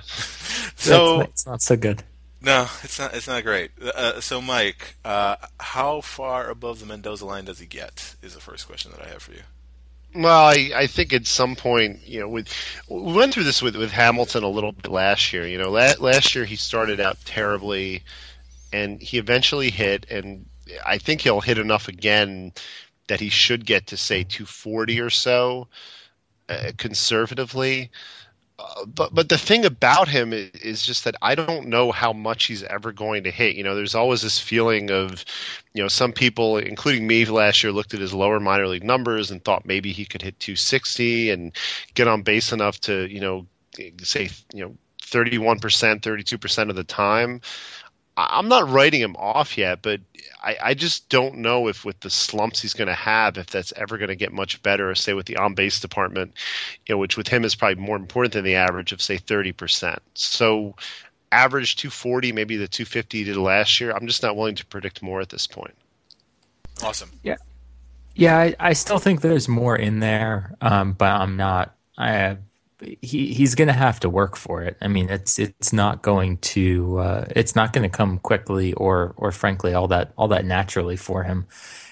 so it's not so good. No, it's not. It's not great. Uh, so, Mike, uh, how far above the Mendoza line does he get? Is the first question that I have for you. Well, I, I think at some point, you know, with we went through this with, with Hamilton a little bit last year. You know, la- last year he started out terribly, and he eventually hit, and I think he'll hit enough again that he should get to say two forty or so, uh, conservatively. Uh, but but the thing about him is, is just that I don't know how much he's ever going to hit. You know, there's always this feeling of, you know, some people, including me last year, looked at his lower minor league numbers and thought maybe he could hit two sixty and get on base enough to, you know, say, you know, thirty-one percent, thirty-two percent of the time. I'm not writing him off yet, but I, I just don't know if with the slumps he's going to have, if that's ever going to get much better, say with the on-base department, you know, which with him is probably more important than the average of, say, thirty percent. So average two forty, maybe the two fifty he did last year. I'm just not willing to predict more at this point. Awesome. Yeah. Yeah, I, I still think there's more in there, um, but I'm not. I have, he he's going to have to work for it. I mean, it's it's not going to uh, it's not going to come quickly or or frankly all that all that naturally for him.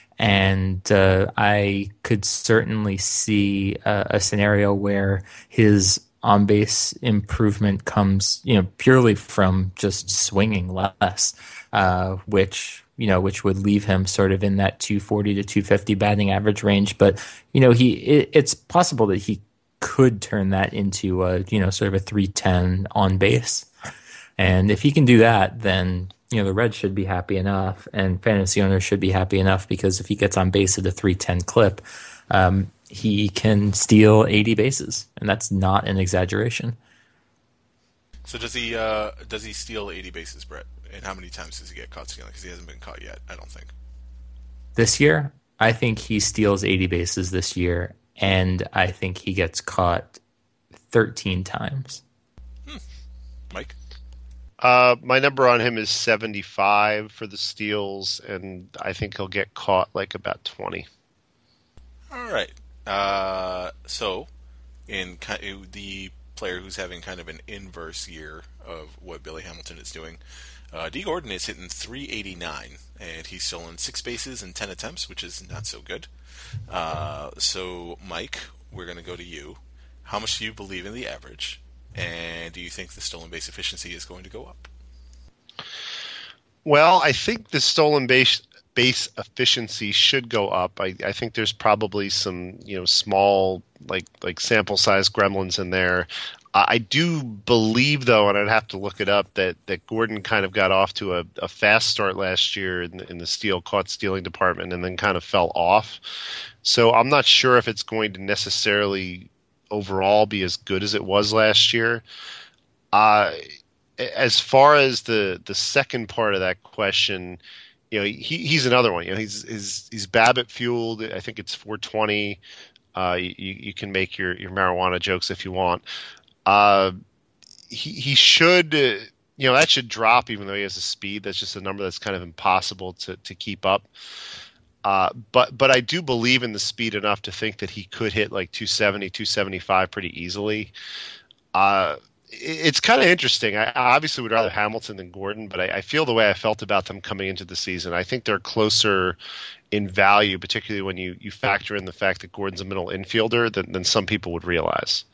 And uh, I could certainly see a, a scenario where his on base improvement comes, you know, purely from just swinging less, uh, which. you know, which would leave him sort of in that two forty to two fifty batting average range. But, you know, he it, it's possible that he could turn that into a, you know, sort of a three ten on base. And if he can do that, then, you know, the Reds should be happy enough and fantasy owners should be happy enough, because if he gets on base at a three ten clip, um, he can steal eighty bases. And that's not an exaggeration. So does he uh, does he steal eighty bases, Brett? And how many times does he get caught stealing? Because he hasn't been caught yet, I don't think. This year, I think he steals eighty bases this year, and I think he gets caught thirteen times. Hmm. Mike? Uh, my number on him is seventy-five for the steals, and I think he'll get caught like about twenty. All right. Uh, so, in the player who's having kind of an inverse year of what Billy Hamilton is doing, Uh, Dee Gordon is hitting three eighty-nine, and he's stolen six bases in ten attempts, which is not so good. Uh, so, Mike, we're going to go to you. How much do you believe in the average, and do you think the stolen base efficiency is going to go up? Well, I think the stolen base base efficiency should go up. I, I think there's probably some, you know, small like like sample size gremlins in there. I do believe, though, and I'd have to look it up, that, that Gordon kind of got off to a, a fast start last year in, in the steal caught stealing department and then kind of fell off. So I'm not sure if it's going to necessarily overall be as good as it was last year. Uh, as far as the, the second part of that question, you know, he, he's another one. You know, he's he's, he's BABIP fueled. I think it's four twenty. Uh, you, you can make your, your marijuana jokes if you want. Uh, he he should, uh, you know, that should drop even though he has a speed. That's just a number that's kind of impossible to, to keep up. Uh, but but I do believe in the speed enough to think that he could hit like two seventy, two seventy-five pretty easily. Uh, it's kind of interesting. I obviously would rather Hamilton than Gordon, but I, I feel the way I felt about them coming into the season. I think they're closer in value, particularly when you, you factor in the fact that Gordon's a middle infielder than, than some people would realize.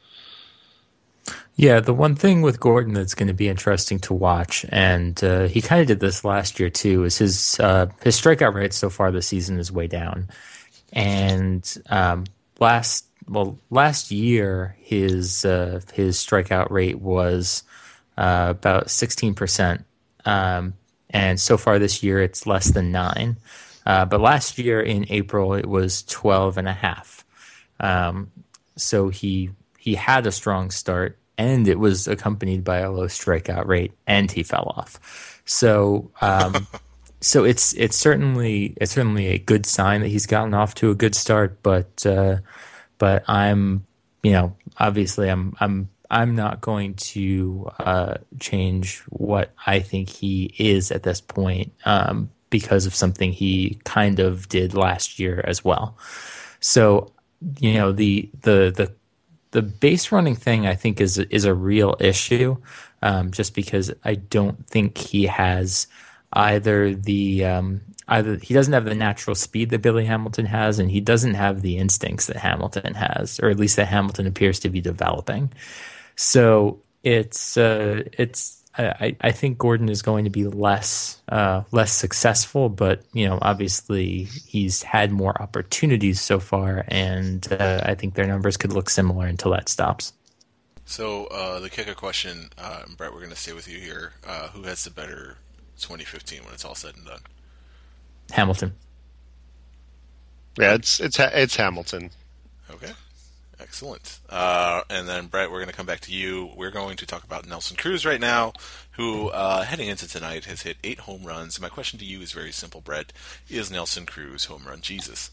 Yeah, the one thing with Gordon that's going to be interesting to watch, and uh, he kind of did this last year too, is his uh, his strikeout rate so far this season is way down. And um, last well last year his uh, his strikeout rate was uh, about sixteen percent, um, and so far this year it's less than nine. Uh, but last year in April it was twelve and a half. Um, so he he had a strong start. And it was accompanied by a low strikeout rate, and he fell off. So, um, so it's it's certainly it's certainly a good sign that he's gotten off to a good start. But uh, but I'm you know obviously I'm I'm I'm not going to uh, change what I think he is at this point um, because of something he kind of did last year as well. So you know the the the. The base running thing, I think, is is a real issue, um, just because I don't think he has either the um, either he doesn't have the natural speed that Billy Hamilton has, and he doesn't have the instincts that Hamilton has, or at least that Hamilton appears to be developing. So it's uh, it's I, I think Gordon is going to be less uh, less successful, but you know, obviously he's had more opportunities so far, and uh, I think their numbers could look similar until that stops. So uh, the kicker question, uh, Brett, we're going to stay with you here. Uh, who has the better twenty fifteen when it's all said and done? Hamilton. Yeah, it's it's it's Hamilton. Okay. Excellent. Uh, and then, Brett, we're going to come back to you. We're going to talk about Nelson Cruz right now, who, uh, heading into tonight, has hit eight home runs. My question to you is very simple, Brett. Is Nelson Cruz home run Jesus?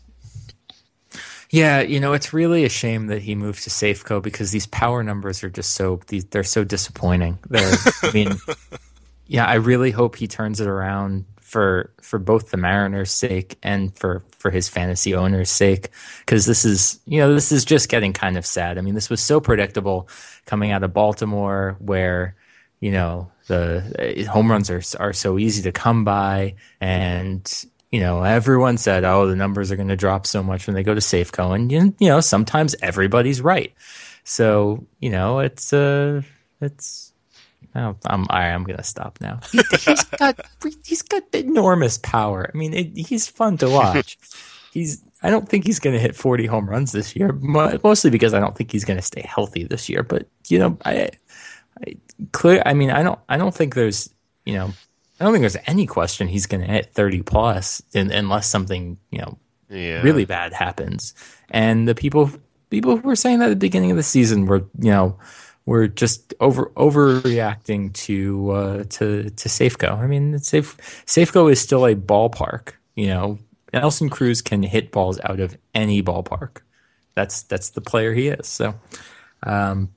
Yeah, you know, it's really a shame that he moved to Safeco because these power numbers are just so they're so disappointing. They're, I mean, yeah, I really hope he turns it around for for both the Mariners' sake and for, for his fantasy owners' sake, because this is you know this is just getting kind of sad. I mean, this was so predictable coming out of Baltimore, where you know the home runs are are so easy to come by, and you know everyone said, oh, the numbers are going to drop so much when they go to Safeco, and you know sometimes everybody's right. So you know it's uh it's. Oh, I'm I'm gonna stop now. He, he's got he's got enormous power. I mean, it, he's fun to watch. He's I don't think he's gonna hit forty home runs this year, mostly because I don't think he's gonna stay healthy this year. But you know, I, I clear. I mean, I don't I don't think there's you know I don't think there's any question he's gonna hit thirty plus in, unless something you know yeah. really bad happens. And the people people who were saying that at the beginning of the season were you know. We're just over overreacting to uh, to to Safeco. I mean, Safe Safeco is still a ballpark. You know, Nelson Cruz can hit balls out of any ballpark. That's that's the player he is. So, um,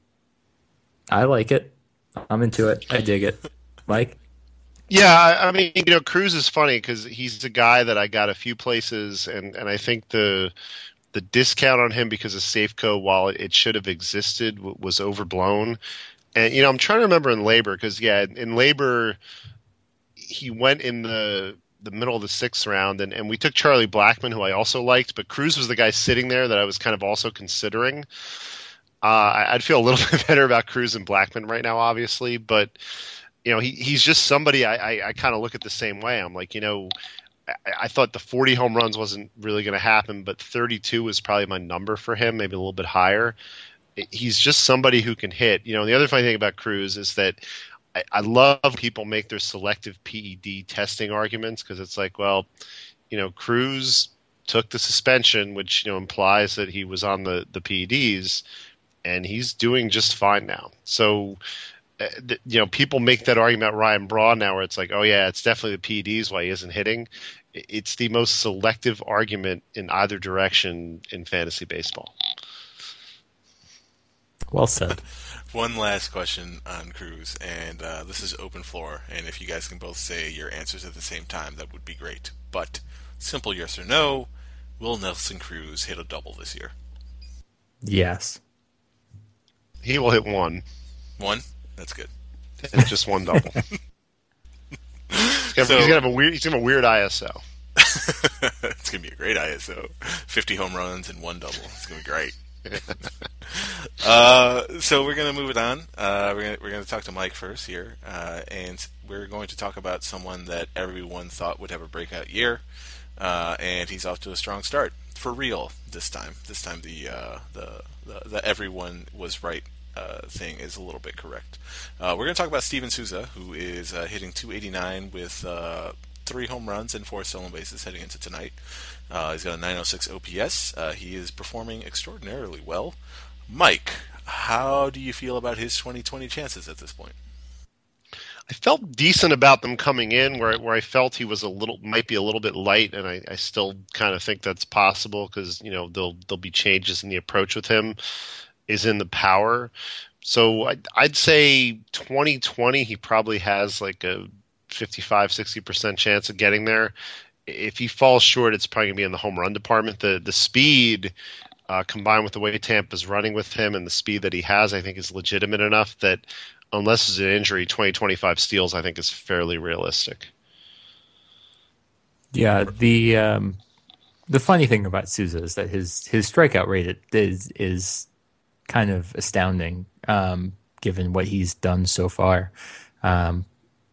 I like it. I'm into it. I dig it. Mike? Yeah, I mean, you know, Cruz is funny because he's a guy that I got a few places, and, and I think the the discount on him because of Safeco, while it should have existed, was overblown. And, you know, I'm trying to remember in labor because, yeah, in labor, he went in the the middle of the sixth round, and, and we took Charlie Blackmon, who I also liked, but Cruz was the guy sitting there that I was kind of also considering. Uh, I'd feel a little bit better about Cruz and Blackmon right now, obviously, but, you know, he he's just somebody I, I, I kind of look at the same way. I'm like, you know, I thought the forty home runs wasn't really going to happen, but thirty-two was probably my number for him, maybe a little bit higher. He's just somebody who can hit. You know, the other funny thing about Cruz is that I, I love people make their selective P E D testing arguments because it's like, well, you know, Cruz took the suspension, which, you know, implies that he was on the, the P E Ds, and he's doing just fine now. So, you know, people make that argument about Ryan Braun now where it's like, oh, yeah, it's definitely the P E Ds why he isn't hitting. It's the most selective argument in either direction in fantasy baseball. Well said. One last question on Cruz, and uh, this is open floor, and if you guys can both say your answers at the same time, that would be great. But simple yes or no, will Nelson Cruz hit a double this year? Yes. He will hit one. One? That's good. And just one double. He's gonna, So- he's gonna have a weird. He's gonna have a weird I S O. It's gonna be a great I S O. Fifty home runs and one double. It's gonna be great. uh, so we're gonna move it on. Uh, we're gonna we're gonna talk to Mike first here, uh, and we're going to talk about someone that everyone thought would have a breakout year, uh, and he's off to a strong start for real this time. This time the uh, the, the the everyone was right uh, thing is a little bit correct. Uh, we're gonna talk about Steven Souza, who is uh, hitting two eighty-nine with uh, three home runs and four stolen bases heading into tonight. Uh, he's got a nine oh six O P S. Uh, he is performing extraordinarily well. Mike, how do you feel about his twenty twenty chances at this point? I felt decent about them coming in, where where I felt he was a little might be a little bit light, and I, I still kind of think that's possible because you know there'll there'll be changes in the approach with him. Is in the power, so I'd, I'd say twenty twenty he probably has like a fifty-five, sixty percent chance of getting there. If he falls short, it's probably going to be in the home run department. The the speed, uh, combined with the way Tampa's running with him and the speed that he has, I think is legitimate enough that unless it's an injury, twenty, twenty-five steals, I think is fairly realistic. Yeah, the um, the funny thing about Souza is that his his strikeout rate is is kind of astounding, um, given what he's done so far. Um,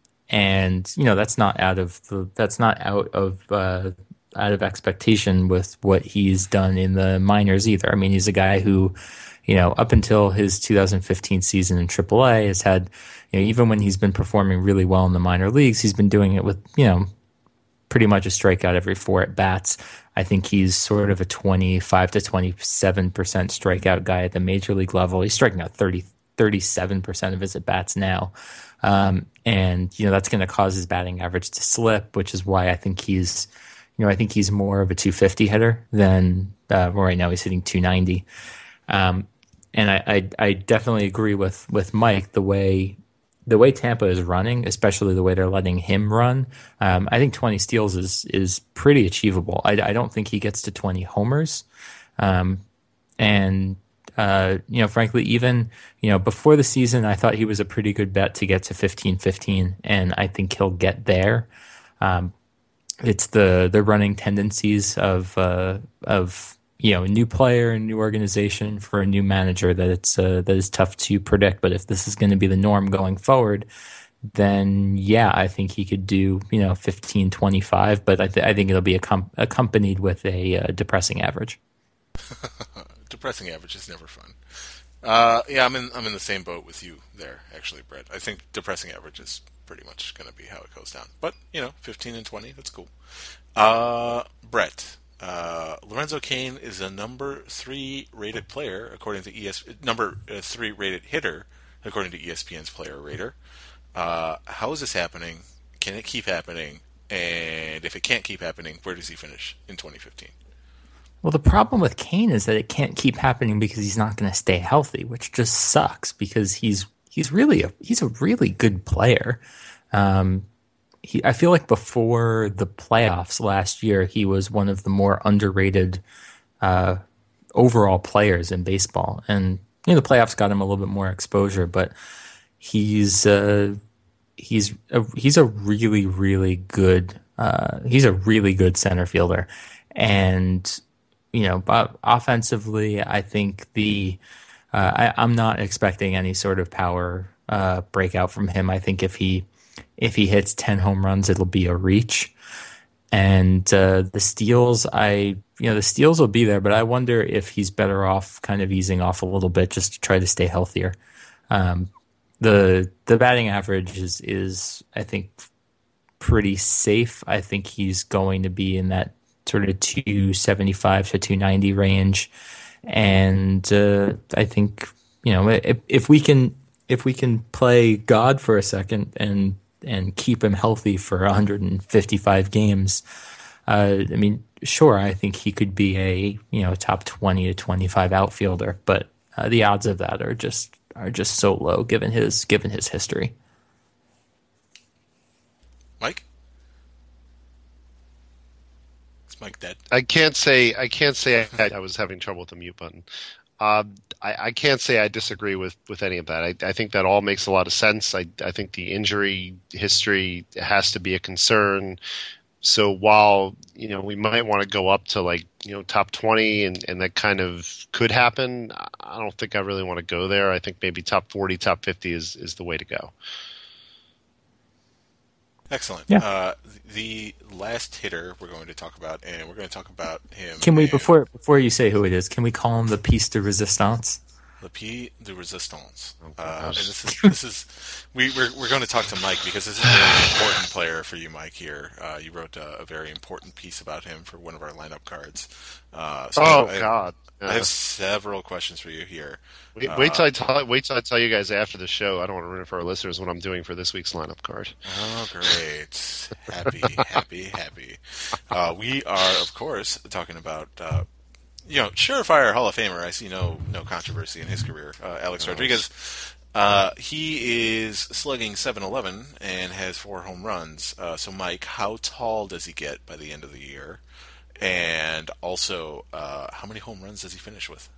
And you know that's not out of the that's not out of uh, out of expectation with what he's done in the minors either. I mean, he's a guy who, you know, up until his two thousand fifteen season in triple A has had, you know, even when he's been performing really well in the minor leagues, he's been doing it with, you know, pretty much a strikeout every four at bats. I think he's sort of a twenty-five to twenty-seven percent strikeout guy at the major league level. He's striking out thirty, thirty-seven percent of his at bats now. Um, and, you know, that's going to cause his batting average to slip, which is why I think he's, you know, I think he's more of a two fifty hitter than, uh, right now he's hitting two ninety. Um, and I, I, I definitely agree with, with Mike, the way, the way Tampa is running, especially the way they're letting him run. Um, I think twenty steals is, is pretty achievable. I, I don't think he gets to twenty homers. Um, and, Uh, you know, frankly, even, you know, before the season, I thought he was a pretty good bet to get to fifteen fifteen, and I think he'll get there. Um, it's the the running tendencies of uh, of you know a new player, a new organization for a new manager that it's uh, that is tough to predict. But if this is going to be the norm going forward, then yeah, I think he could do you know fifteen twenty-five, but I, th- I think it'll be accom- accompanied with a uh, depressing average. Depressing average is never fun. Uh, yeah, I'm in I'm in the same boat with you there, actually, Brett. I think depressing average is pretty much going to be how it goes down. But, you know, fifteen and twenty, that's cool. Uh, Brett, uh, Lorenzo Cain is a number three rated player, according to E S P N, number uh, three rated hitter, according to E S P N's player rater. Uh, how is this happening? Can it keep happening? And if it can't keep happening, where does he finish in twenty fifteen? Well, the problem with Cain is that it can't keep happening because he's not going to stay healthy, which just sucks because he's he's really a he's a really good player. Um, he, I feel like before the playoffs last year, he was one of the more underrated uh, overall players in baseball, and you know the playoffs got him a little bit more exposure, but he's uh, he's a, he's a really really good uh, he's a really good center fielder, and you know, but offensively, I think the uh, I, I'm not expecting any sort of power uh, breakout from him. I think if he if he hits ten home runs, it'll be a reach. And uh, the steals, I you know, the steals will be there, but I wonder if he's better off kind of easing off a little bit just to try to stay healthier. Um, the the batting average is is I think pretty safe. I think he's going to be in that sort of two seventy-five to two ninety range, and uh, I think you know if, if we can if we can play God for a second and and keep him healthy for one hundred fifty-five games, uh, I mean, sure, I think he could be a you know top twenty to twenty-five outfielder, but uh, the odds of that are just are just so low given his given his history. Mike? Mike dead? I can't say I can't say I, I was having trouble with the mute button. Uh, I, I can't say I disagree with, with any of that. I, I think that all makes a lot of sense. I, I think the injury history has to be a concern. So while, you know, we might want to go up to like, you know, top twenty and, and that kind of could happen, I don't think I really want to go there. I think maybe top forty, top fifty is, is the way to go. Excellent. Yeah. Uh, the last hitter we're going to talk about, and we're going to talk about him. Can we, and before before you say who it is, can we call him the piece de resistance? Le Pied de Resistance. Oh, uh, and gosh. this is this is we we're, we're going to talk to Mike because this is a very important player for you, Mike. Here, uh, you wrote a, a very important piece about him for one of our lineup cards. Uh, so Oh, I, I- God. I Yeah. have several questions for you here. Wait, Uh, wait till I tell wait till I tell you guys after the show. I don't want to ruin it for our listeners what I'm doing for this week's lineup card. Oh, great. Happy, happy, happy. Uh, we are, of course, talking about, uh, you know, surefire Hall of Famer. I see no no controversy in his career. Uh, Alex Rodriguez. Uh, he is slugging seven eleven and has four home runs. Uh, so, Mike, how tall does he get by the end of the year? And also, uh, how many home runs does he finish with?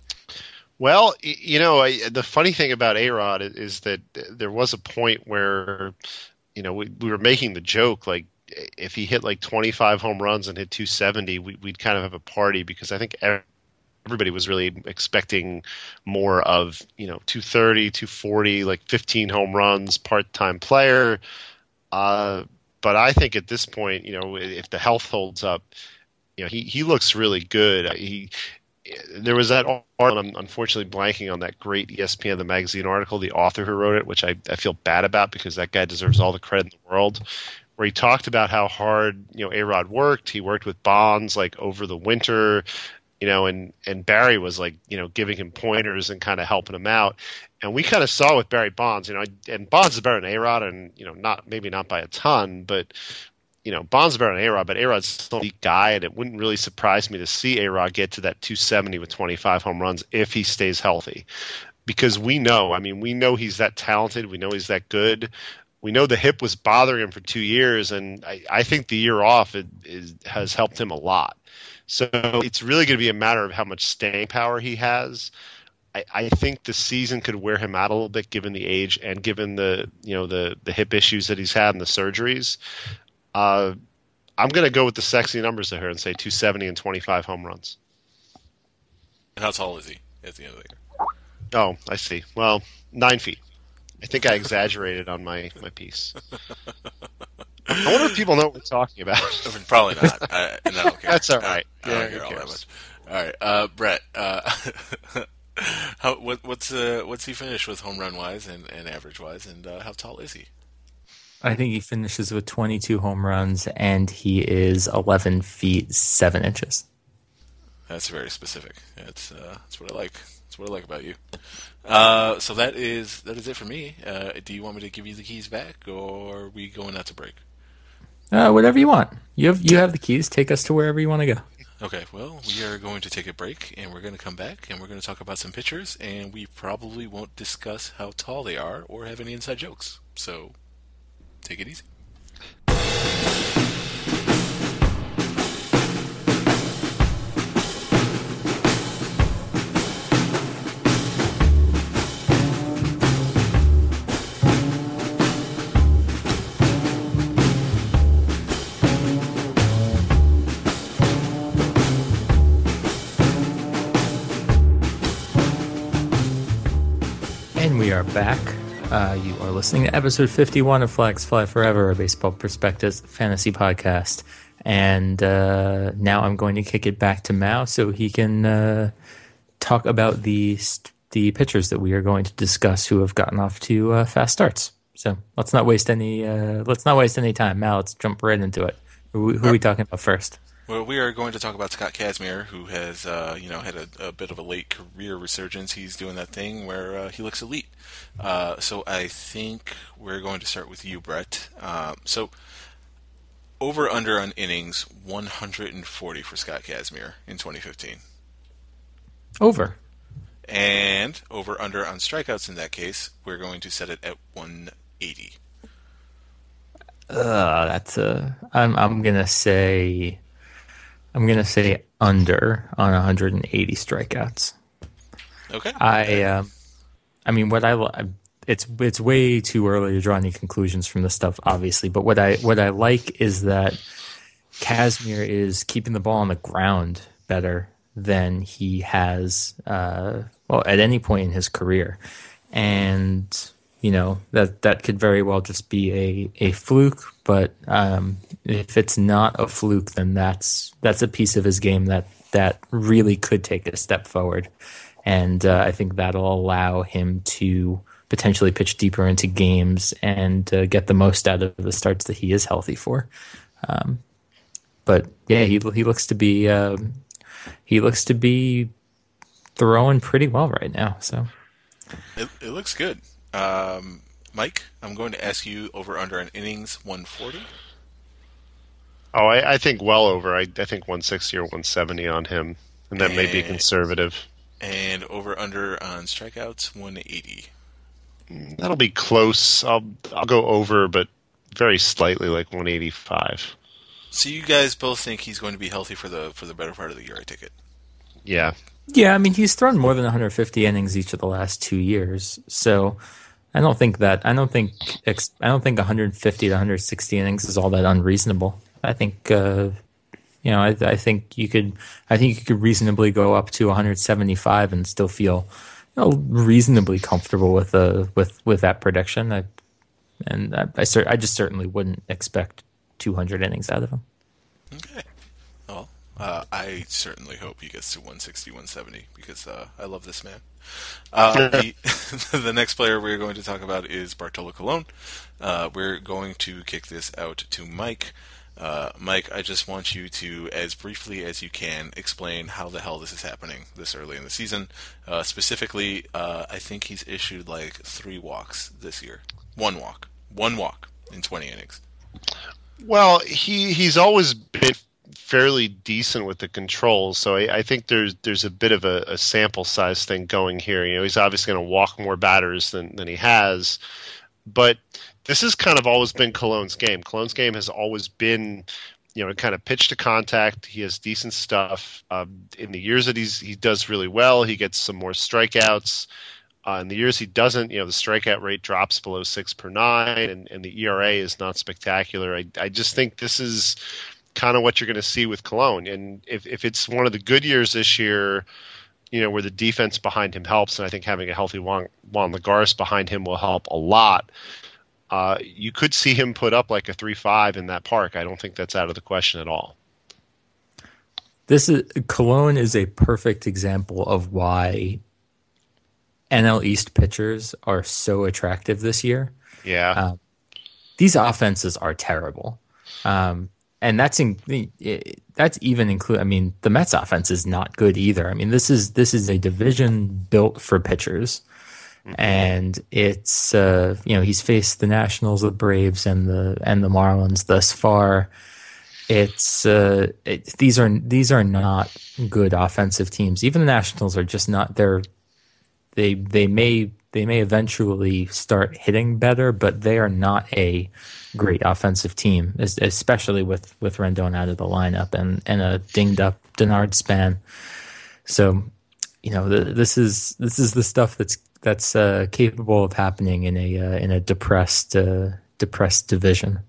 Well, y- you know, I, the funny thing about A-Rod is, is that there was a point where, you know, we, we were making the joke, like, if he hit like twenty-five home runs and hit two seventy, we, we'd kind of have a party because I think ev- everybody was really expecting more of, you know, two thirty, two forty, like fifteen home runs, part-time player. Uh, but I think at this point, you know, if the health holds up, you know, he, he looks really good. He there was that article, I'm unfortunately blanking on that great E S P N The Magazine article, the author who wrote it, which I, I feel bad about because that guy deserves all the credit in the world, where he talked about how hard, you know, A-Rod worked. He worked with Bonds like over the winter, you know, and, and Barry was like, you know, giving him pointers and kind of helping him out. And we kind of saw with Barry Bonds, you know, and Bonds is better than A-Rod and, you know, not maybe not by a ton, but you know, Bonds is better than A-Rod, but A-Rod's still a elite guy, and it wouldn't really surprise me to see A-Rod get to that two seventy with twenty-five home runs if he stays healthy. Because we know, I mean, we know he's that talented. We know he's that good. We know the hip was bothering him for two years, and I, I think the year off it, is, has helped him a lot. So it's really going to be a matter of how much staying power he has. I, I think the season could wear him out a little bit given the age and given the, you know, the, the hip issues that he's had and the surgeries. Uh, I'm going to go with the sexy numbers here and say two seventy and twenty-five home runs. And how tall is he at the end of the year? Oh, I see. Well, nine feet. I think I exaggerated on my, my piece. I wonder if people know what we're talking about. Probably not. I, and I don't care. That's all right. I, I don't Yeah, care who all that cares? much. All right, uh, Brett. Uh, how what, what's uh, what's he finish with home run wise and, and average wise, and uh, how tall is he? I think he finishes with twenty-two home runs, and he is eleven feet seven inches. That's very specific. That's uh, that's what I like. That's what I like about you. Uh, so that is that is it for me. Uh, do you want me to give you the keys back, or are we going out to break? Uh, whatever you want. You have you have the keys. Take us to wherever you want to go. Okay, well, we are going to take a break, and we're going to come back, and we're going to talk about some pitchers, and we probably won't discuss how tall they are or have any inside jokes. So, take it easy. And we are back. Uh, you are listening to episode fifty-one of Flags Fly Forever, a Baseball Perspectives fantasy podcast. And uh, now I'm going to kick it back to Mao so he can uh, talk about the the pitchers that we are going to discuss who have gotten off to uh, fast starts. So let's not waste any uh, let's not waste any time. Mao, let's jump right into it. Who, who are we talking about first? Well, we are going to talk about Scott Kazmir, who has, uh, you know, had a, a bit of a late career resurgence. He's doing that thing where uh, he looks elite. Uh, so I think we're going to start with you, Brett. Uh, so over under on innings, one hundred forty for Scott Kazmir in twenty fifteen. Over. And over under on strikeouts in that case, we're going to set it at one eighty. Uh, that's a. I'm I'm gonna say. I'm gonna say under on one hundred eighty strikeouts. Okay. I, um, I mean, what I li- it's it's way too early to draw any conclusions from this stuff, obviously. But what I what I like is that Casimir is keeping the ball on the ground better than he has, uh, well, at any point in his career, and you know that that could very well just be a, a fluke. But um, if it's not a fluke, then that's that's a piece of his game that that really could take a step forward, and uh, I think that'll allow him to potentially pitch deeper into games and uh, get the most out of the starts that he is healthy for. Um, But yeah, he he looks to be um, he looks to be throwing pretty well right now. So It, it looks good. Um, Mike, I'm going to ask you over under an innings one forty. Oh, I, I think well over. I, I think one sixty or one seventy on him, and that may be conservative. And over under on strikeouts one eighty. That'll be close. I'll I'll go over, but very slightly, like one eighty-five. So you guys both think he's going to be healthy for the for the better part of the year, I take it? Yeah. yeah, I mean he's thrown more than one hundred fifty innings each of the last two years. So I don't think that I don't think I don't think one hundred fifty to one hundred sixty innings is all that unreasonable. I think uh, you know I, I think you could I think you could reasonably go up to one hundred seventy-five and still feel you know, reasonably comfortable with uh, with with that prediction. I, and I I, cer- I just certainly wouldn't expect two hundred innings out of him. Okay. Well, uh, I certainly hope he gets to one sixty, one seventy because uh, I love this man. Uh, the, the next player we're going to talk about is Bartolo Colon. Uh, we're going to kick this out to Mike. Uh, Mike, I just want you to, as briefly as you can, explain how the hell this is happening this early in the season. Uh, specifically, uh, I think he's issued like three walks this year. One walk. One walk in twenty innings. Well, he he's always been fairly decent with the controls, so I, I think there's there's a bit of a, a sample size thing going here. You know, he's obviously going to walk more batters than than he has, but this has kind of always been Colon's game. Colon's game has always been, you know, kind of pitch to contact. He has decent stuff. Um, in the years that he's he does really well, he gets some more strikeouts. Uh, in the years he doesn't, you know, the strikeout rate drops below six per nine, and, and the E R A is not spectacular. I, I just think this is kind of what you're going to see with Colon. And if, if it's one of the good years this year, you know, where the defense behind him helps, and I think having a healthy Juan, Juan Lagares behind him will help a lot, uh, you could see him put up like a three five in that park. I don't think that's out of the question at all. This is Colon is a perfect example of why N L East pitchers are so attractive this year. Yeah. Um, these offenses are terrible. Um, and that's in, that's even include. I mean, the Mets offense is not good either. I mean, this is this is a division built for pitchers, mm-hmm. and it's uh, you know he's faced the Nationals, the Braves, and the and the Marlins thus far. It's uh, it, these are these are not good offensive teams. Even the Nationals are just not. They're They they may they may eventually start hitting better, but they are not a great offensive team, especially with, with Rendon out of the lineup and, and a dinged up Denard Span. So, you know, the, this is this is the stuff that's that's uh, capable of happening in a uh, in a depressed uh, depressed division.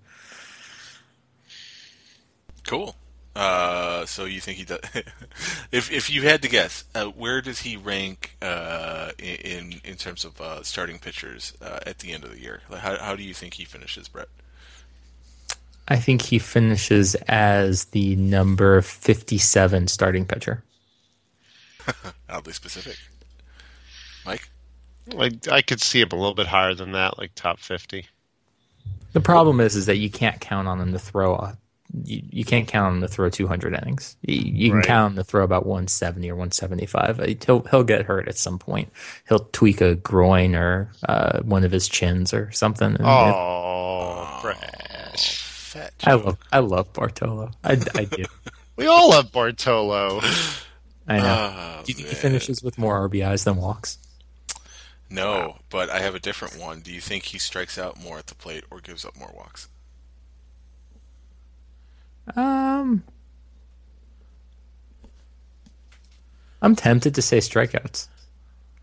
Cool. Uh, so you think he does? if if you had to guess, uh, where does he rank uh, in in terms of uh, starting pitchers uh, at the end of the year? Like how how do you think he finishes, Brett? I think he finishes as the number fifty-seven starting pitcher. Oddly specific, Mike. Like I could see him a little bit higher than that, like top fifty. The problem is, is that you can't count on him to throw a. You, you can't count on him to throw two hundred innings. You, you can right. count on him to throw about one seventy or one seventy-five. He'll he'll get hurt at some point. He'll tweak a groin or uh, one of his chins or something. Oh, fresh. Fat I love I love Bartolo. I, I do. We all love Bartolo. I know. Oh, do you think man. he finishes with more R B Is than walks? No, Wow. but I have a different one. Do you think he strikes out more at the plate or gives up more walks? Um, I'm tempted to say strikeouts.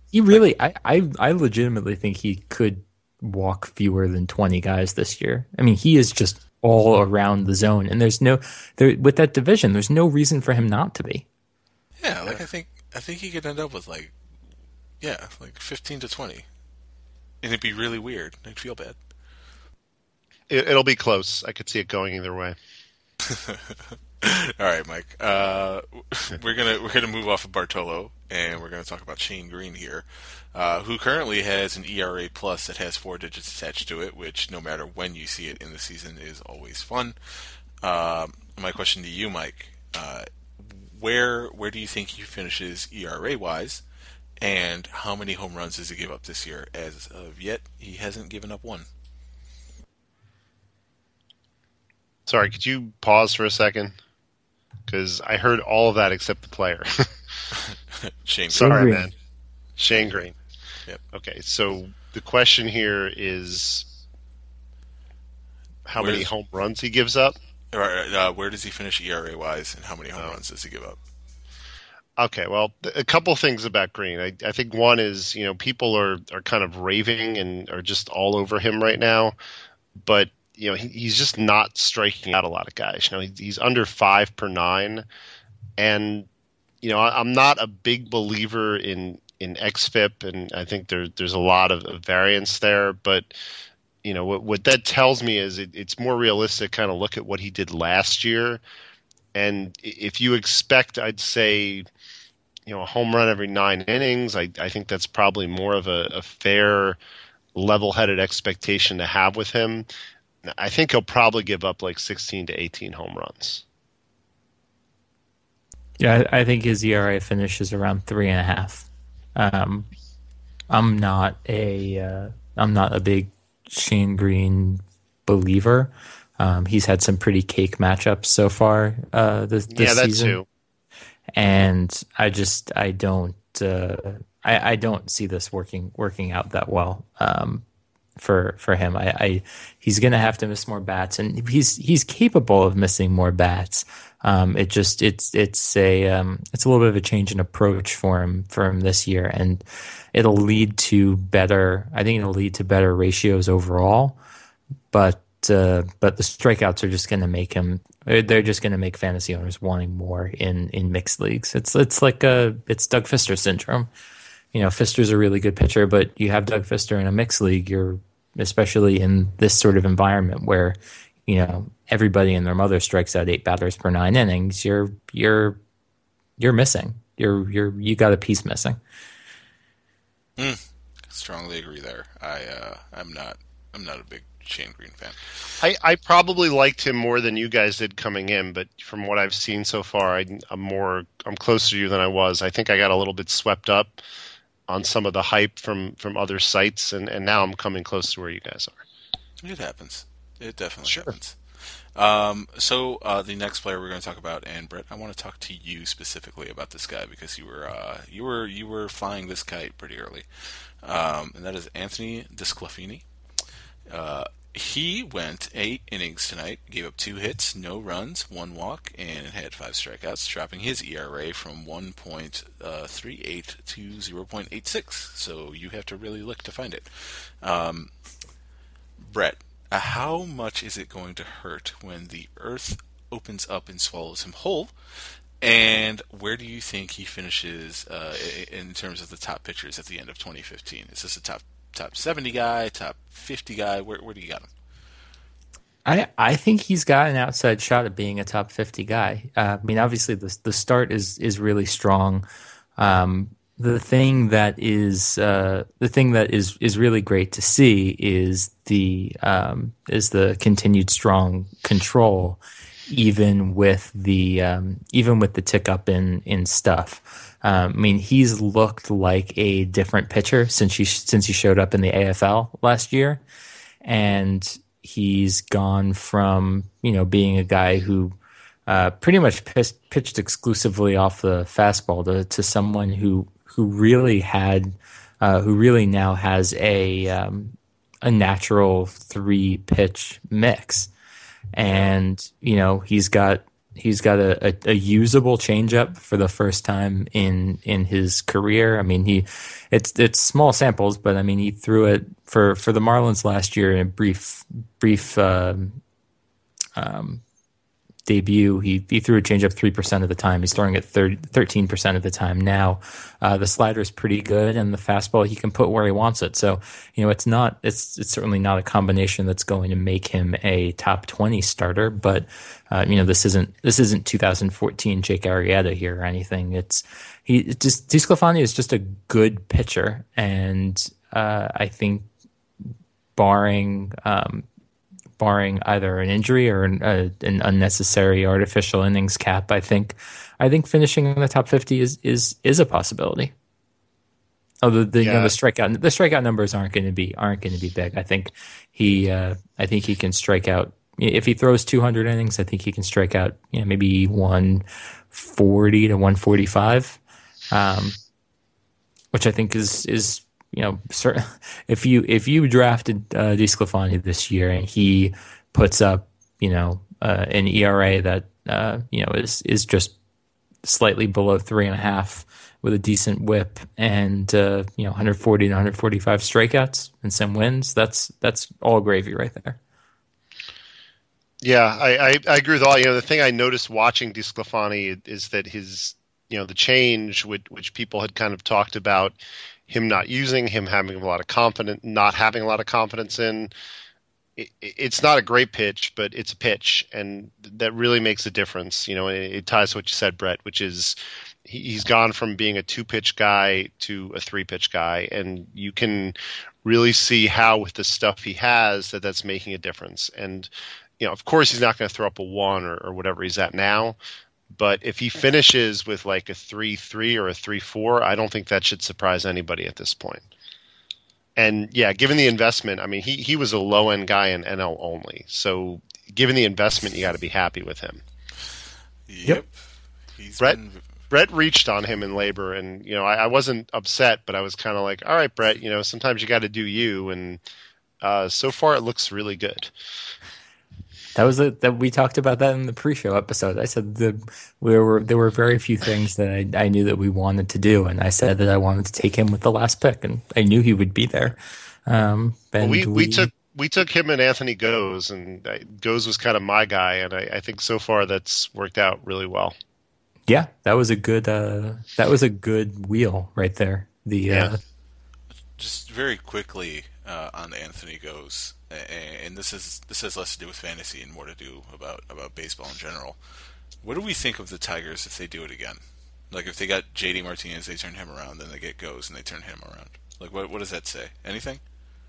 He really, I, I, I legitimately think he could walk fewer than twenty guys this year. I mean, he is just all around the zone, and there's no there with that division. There's no reason for him not to be. Yeah, like I think I think he could end up with like, yeah, like fifteen to twenty, and it'd be really weird. I'd feel bad. It, it'll be close. I could see it going either way. All right, Mike. Uh, we're gonna we're gonna move off of Bartolo, and we're gonna talk about Shane Green here, uh, who currently has an E R A plus that has four digits attached to it, which no matter when you see it in the season is always fun. Uh, my question to you, Mike, uh, where where do you think he finishes E R A wise, and how many home runs does he give up this year? As of yet, he hasn't given up one. Sorry, could you pause for a second? Because I heard all of that except the player. Shane. Sorry, Green. man. Shane Green. Yep. Okay, so the question here is how Where's, many home runs he gives up? Uh, where does he finish E R A wise, and how many home Oh. runs does he give up? Okay, well, a couple things about Green. I, I think one is, you know, people are, are kind of raving and are just all over him right now, but you know, he, he's just not striking out a lot of guys. You know, he, he's under five per nine, and you know, I, I'm not a big believer in in X F I P, and I think there there's a lot of, of variance there. But you know, what what that tells me is it, it's more realistic. Kind of look at what he did last year, and if you expect, I'd say, you know, a home run every nine innings, I I think that's probably more of a, a fair, level-headed expectation to have with him. I think he'll probably give up like sixteen to eighteen home runs. Yeah, I, I think his E R A finishes around three and a half. Um, I'm not a uh, I'm not a big Shane Green believer. Um, he's had some pretty cake matchups so far uh, this, this yeah, that season, too. and I just I don't uh, I, I don't see this working working out that well. Um, for for him. I, I he's going to have to miss more bats, and he's he's capable of missing more bats. Um, it just it's it's a um, it's a little bit of a change in approach for him for him this year, and it'll lead to better. I think it'll lead to better ratios overall, but uh, but the strikeouts are just going to make him. They're just going to make fantasy owners wanting more in in mixed leagues. It's it's like a it's Doug Fister syndrome. You know, Fister's a really good pitcher, but you have Doug Fister in a mixed league, you're especially in this sort of environment where, you know, everybody and their mother strikes out eight batters per nine innings, you're you're you're missing. You're you're you got a piece missing. Mm, strongly agree there. I uh, I'm not I'm not a big Shane Green fan. I, I probably liked him more than you guys did coming in, but from what I've seen so far, I, I'm more I'm closer to you than I was. I think I got a little bit swept up on some of the hype from, from other sites, and, and now I'm coming close to where you guys are. It happens. It definitely Sure. happens. Um, so uh, the next player we're going to talk about, and Brett, I want to talk to you specifically about this guy because you were uh, you were you were flying this kite pretty early, um, and that is Anthony DeSclafani. Uh, he went eight innings tonight, gave up two hits, no runs, one walk, and had five strikeouts, dropping his E R A from one point three eight to zero point eight six. So you have to really look to find it. Um, Brett, uh, how much is it going to hurt when the earth opens up and swallows him whole? And where do you think he finishes uh, in terms of the top pitchers at the end of twenty fifteen? Is this a top top seventy guy, top fifty guy? Where where do you got him? I I think he's got an outside shot at being a top fifty guy. Uh, I mean, obviously the the start is is really strong. Um, the thing that is uh, the thing that is is really great to see is the um, is the continued strong control, even with the um, even with the tick up in in stuff. Um, I mean, he's looked like a different pitcher since he since he showed up in the A F L last year, and he's gone from, you know, being a guy who uh, pretty much pitched, pitched exclusively off the fastball to, to someone who who really had uh, who really now has a um, a natural three pitch mix, and you know he's got He's got a, a, a usable changeup for the first time in in his career. I mean, he it's it's small samples, but I mean, he threw it for, for the Marlins last year in a brief brief um, um, debut. He he threw a changeup three percent of the time. He's throwing it thirteen percent of the time now. Uh, the slider is pretty good, and the fastball he can put where he wants it. So, you know, it's not it's it's certainly not a combination that's going to make him a top twenty starter. But uh, you know, this isn't this isn't two thousand fourteen Jake Arrieta here or anything. It's he it's just DeSclafani is just a good pitcher, and uh, I think barring. Um, barring either an injury or an, uh, an unnecessary artificial innings cap, I think I think finishing in the top fifty is is is a possibility. Although the yeah. you know, the strikeout the strikeout numbers aren't going to be aren't going to be big. I think he uh, I think he can strike out if he throws two hundred innings. I think he can strike out you know, maybe one forty to one forty-five, um, which I think is is. You know, if you if you drafted uh, DeSclafani this year and he puts up, you know, uh, an E R A that uh, you know is is just slightly below three and a half with a decent WHIP and uh, you know one forty to one forty-five strikeouts and some wins, that's that's all gravy right there. Yeah, I, I, I agree with all. You know, the thing I noticed watching DeSclafani is that his, you know, the change which, which people had kind of talked about. Him not using, him having a lot of confidence, not having a lot of confidence in. It, it's not a great pitch, but it's a pitch, and that really makes a difference. You know, it, it ties to what you said, Brett, which is he, he's gone from being a two-pitch guy to a three-pitch guy, and you can really see how with the stuff he has that that's making a difference. And you know, of course, he's not going to throw up a one or, or whatever he's at now. But if he finishes with like a three three or a three four, I don't think that should surprise anybody at this point. And yeah, given the investment, I mean, he, he was a low-end guy in N L only. So given the investment, you got to be happy with him. Yep. He's Brett, been... Brett reached on him in labor, and you know, I, I wasn't upset, but I was kind of like, all right, Brett, you know, sometimes you got to do you. And uh, so far it looks really good. That was a, that we talked about that in the pre-show episode. I said the we were there were very few things that I, I knew that we wanted to do, and I said that I wanted to take him with the last pick, and I knew he would be there. Um, and well, we, we we took we took him and Anthony Goes, and I, Goes was kind of my guy, and I, I think so far that's worked out really well. Yeah, that was a good uh, that was a good wheel right there. The yeah. uh, just very quickly uh, on Anthony Goes. And this is this has less to do with fantasy and more to do about, about baseball in general. What do we think of the Tigers if they do it again? Like if they got J D Martinez, they turn him around, then they get Goes and they turn him around. Like what what does that say? Anything?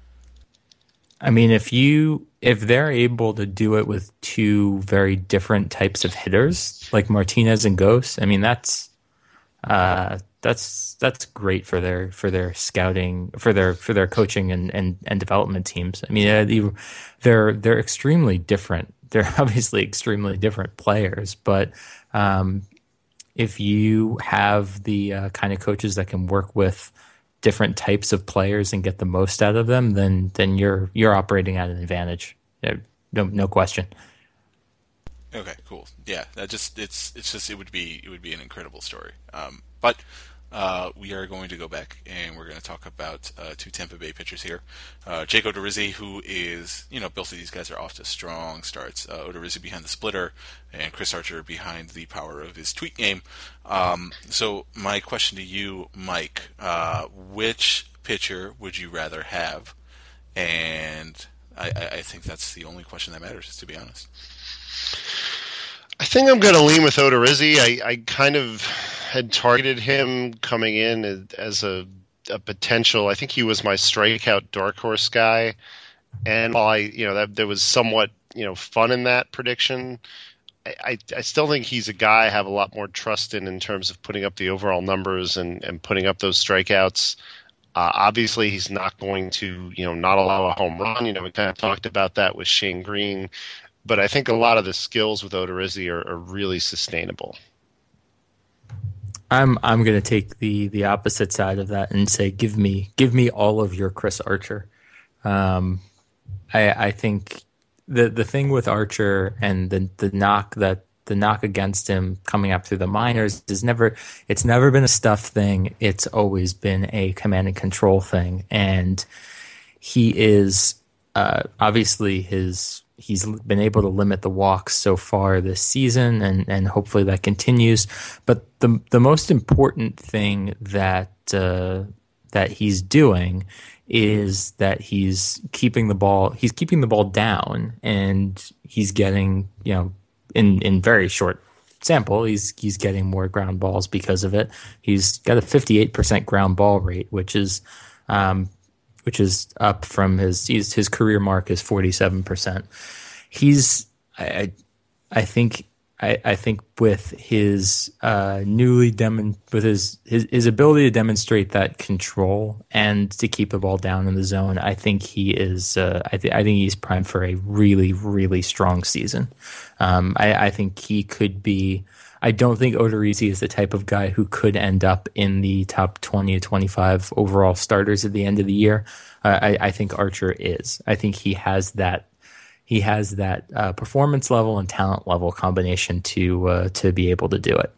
I mean, if you if they're able to do it with two very different types of hitters, like Martinez and Goes, I mean that's uh, that's that's great for their for their scouting for their for their coaching and, and, and development teams. I mean, uh, they're they're extremely different. They're obviously extremely different players, but um, if you have the uh, kind of coaches that can work with different types of players and get the most out of them, then then you're you're operating at an advantage. No no question. Okay, cool. Yeah, that just it's it's just it would be it would be an incredible story. Um, but uh, we are going to go back and we're going to talk about uh, two Tampa Bay pitchers here. Uh, Jake Odorizzi, who is you know both of these guys are off to strong starts. Uh, Odorizzi behind the splitter and Chris Archer behind the power of his tweet game. Um, so my question to you, Mike, uh, which pitcher would you rather have? And I, I think that's the only question that matters, to be honest. I think I'm going to lean with Odorizzi. I, I kind of had targeted him coming in as, as a, a potential. I think he was my strikeout dark horse guy, and while I, you know, that there was somewhat, you know, fun in that prediction, I, I, I still think he's a guy I have a lot more trust in in terms of putting up the overall numbers and, and putting up those strikeouts. Uh, obviously, he's not going to, you know, not allow a home run. You know, we kind of talked about that with Shane Green. But I think a lot of the skills with Odorizzi are, are really sustainable. I'm I'm going to take the the opposite side of that and say give me give me all of your Chris Archer. Um, I I think the the thing with Archer and the the knock that the knock against him coming up through the minors is never it's never been a stuff thing. It's always been a command and control thing, and he is uh, obviously his he's been able to limit the walks so far this season, and and hopefully that continues. But the the most important thing that uh, that he's doing is that he's keeping the ball he's keeping the ball down, and he's getting, you know, in in very short sample, he's he's getting more ground balls because of it. He's got a fifty-eight percent ground ball rate, which is um, which is up from his his, his career mark is forty-seven percent. He's I I think I, I think with his uh, newly demon with his, his his ability to demonstrate that control and to keep the ball down in the zone, I think he is. Uh, I, th- I think he's primed for a really really strong season. Um, I, I think he could be. I don't think Odorizzi is the type of guy who could end up in the top twenty to twenty-five overall starters at the end of the year. Uh, I, I think Archer is. I think he has that. He has that uh, performance level and talent level combination to uh, to be able to do it.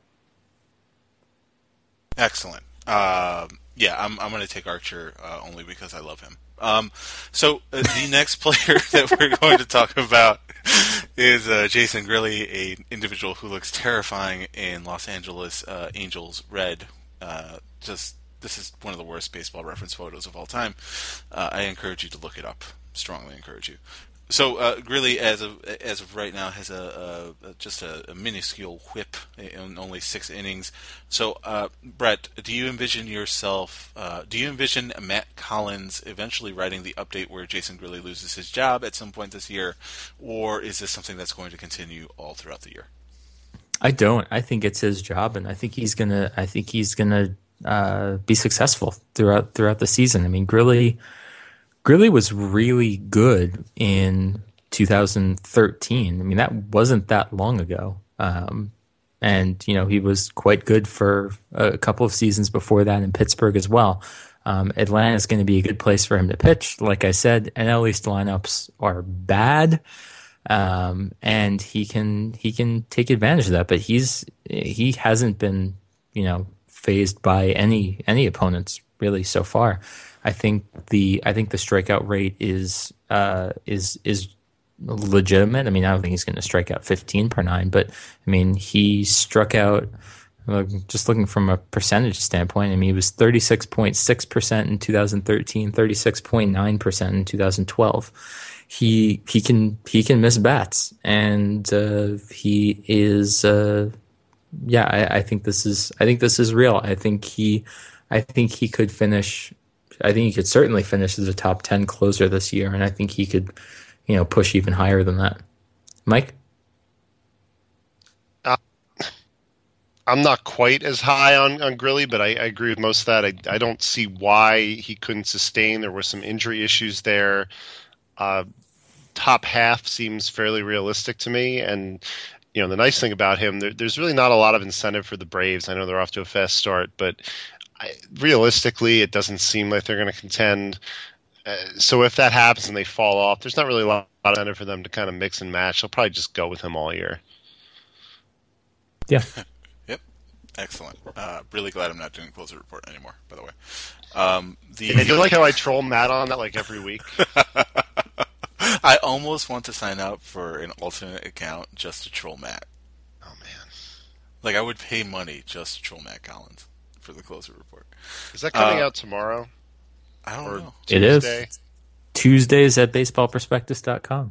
Excellent. Uh, yeah, I'm I'm going to take Archer uh, only because I love him. Um, so uh, the next player that we're going to talk about is uh, Jason Grilli, an individual who looks terrifying in Los Angeles uh, Angels red. Uh, just this is one of the worst Baseball Reference photos of all time. Uh, I encourage you to look it up. Strongly encourage you. So uh, Grilli, as of as of right now, has a, a just a, a minuscule whip in only six innings. So, uh, Brett, do you envision yourself? Uh, do you envision Matt Collins eventually writing the update where Jason Grilli loses his job at some point this year, or is this something that's going to continue all throughout the year? I don't. I think it's his job, and I think he's gonna. I think he's gonna uh, be successful throughout throughout the season. I mean, Grilli. Grilli was really good in two thousand thirteen. I mean, that wasn't that long ago. Um, and, you know, he was quite good for a couple of seasons before that in Pittsburgh as well. Um, Atlanta is going to be a good place for him to pitch. Like I said, N L East lineups are bad. Um, and he can, he can take advantage of that, but he's, he hasn't been, you know, fazed by any, any opponents really so far. I think the I think the strikeout rate is uh, is is legitimate. I mean, I don't think he's going to strike out fifteen per nine, but I mean, he struck out. Uh, just looking from a percentage standpoint, I mean, he was thirty-six point six percent in two thousand thirteen, thirty-six point nine percent in two thousand twelve. He he can he can miss bats, and uh, he is. Uh, yeah, I, I think this is I think this is real. I think he I think he could finish. I think he could certainly finish as a top ten closer this year, and I think he could, you know, push even higher than that. Mike? Uh, I'm not quite as high on, on Grilli, but I, I agree with most of that. I, I don't see why he couldn't sustain. There were some injury issues there. Uh, top half seems fairly realistic to me, and you know, the nice thing about him, there, there's really not a lot of incentive for the Braves. I know they're off to a fast start, but I, realistically, it doesn't seem like they're going to contend. Uh, so if that happens and they fall off, there's not really a lot of incentive for them to kind of mix and match. They'll probably just go with him all year. Yeah. Yep. Excellent. Uh, really glad I'm not doing Closer Report anymore, by the way. Um, the... And you like how I troll Matt on that like every week? I almost want to sign up for an alternate account just to troll Matt. Oh, man. Like, I would pay money just to troll Matt Collins for the Closer Report. Is that coming uh, out tomorrow? I don't or know. Tuesday? It is. Tuesdays at baseball prospectus dot com.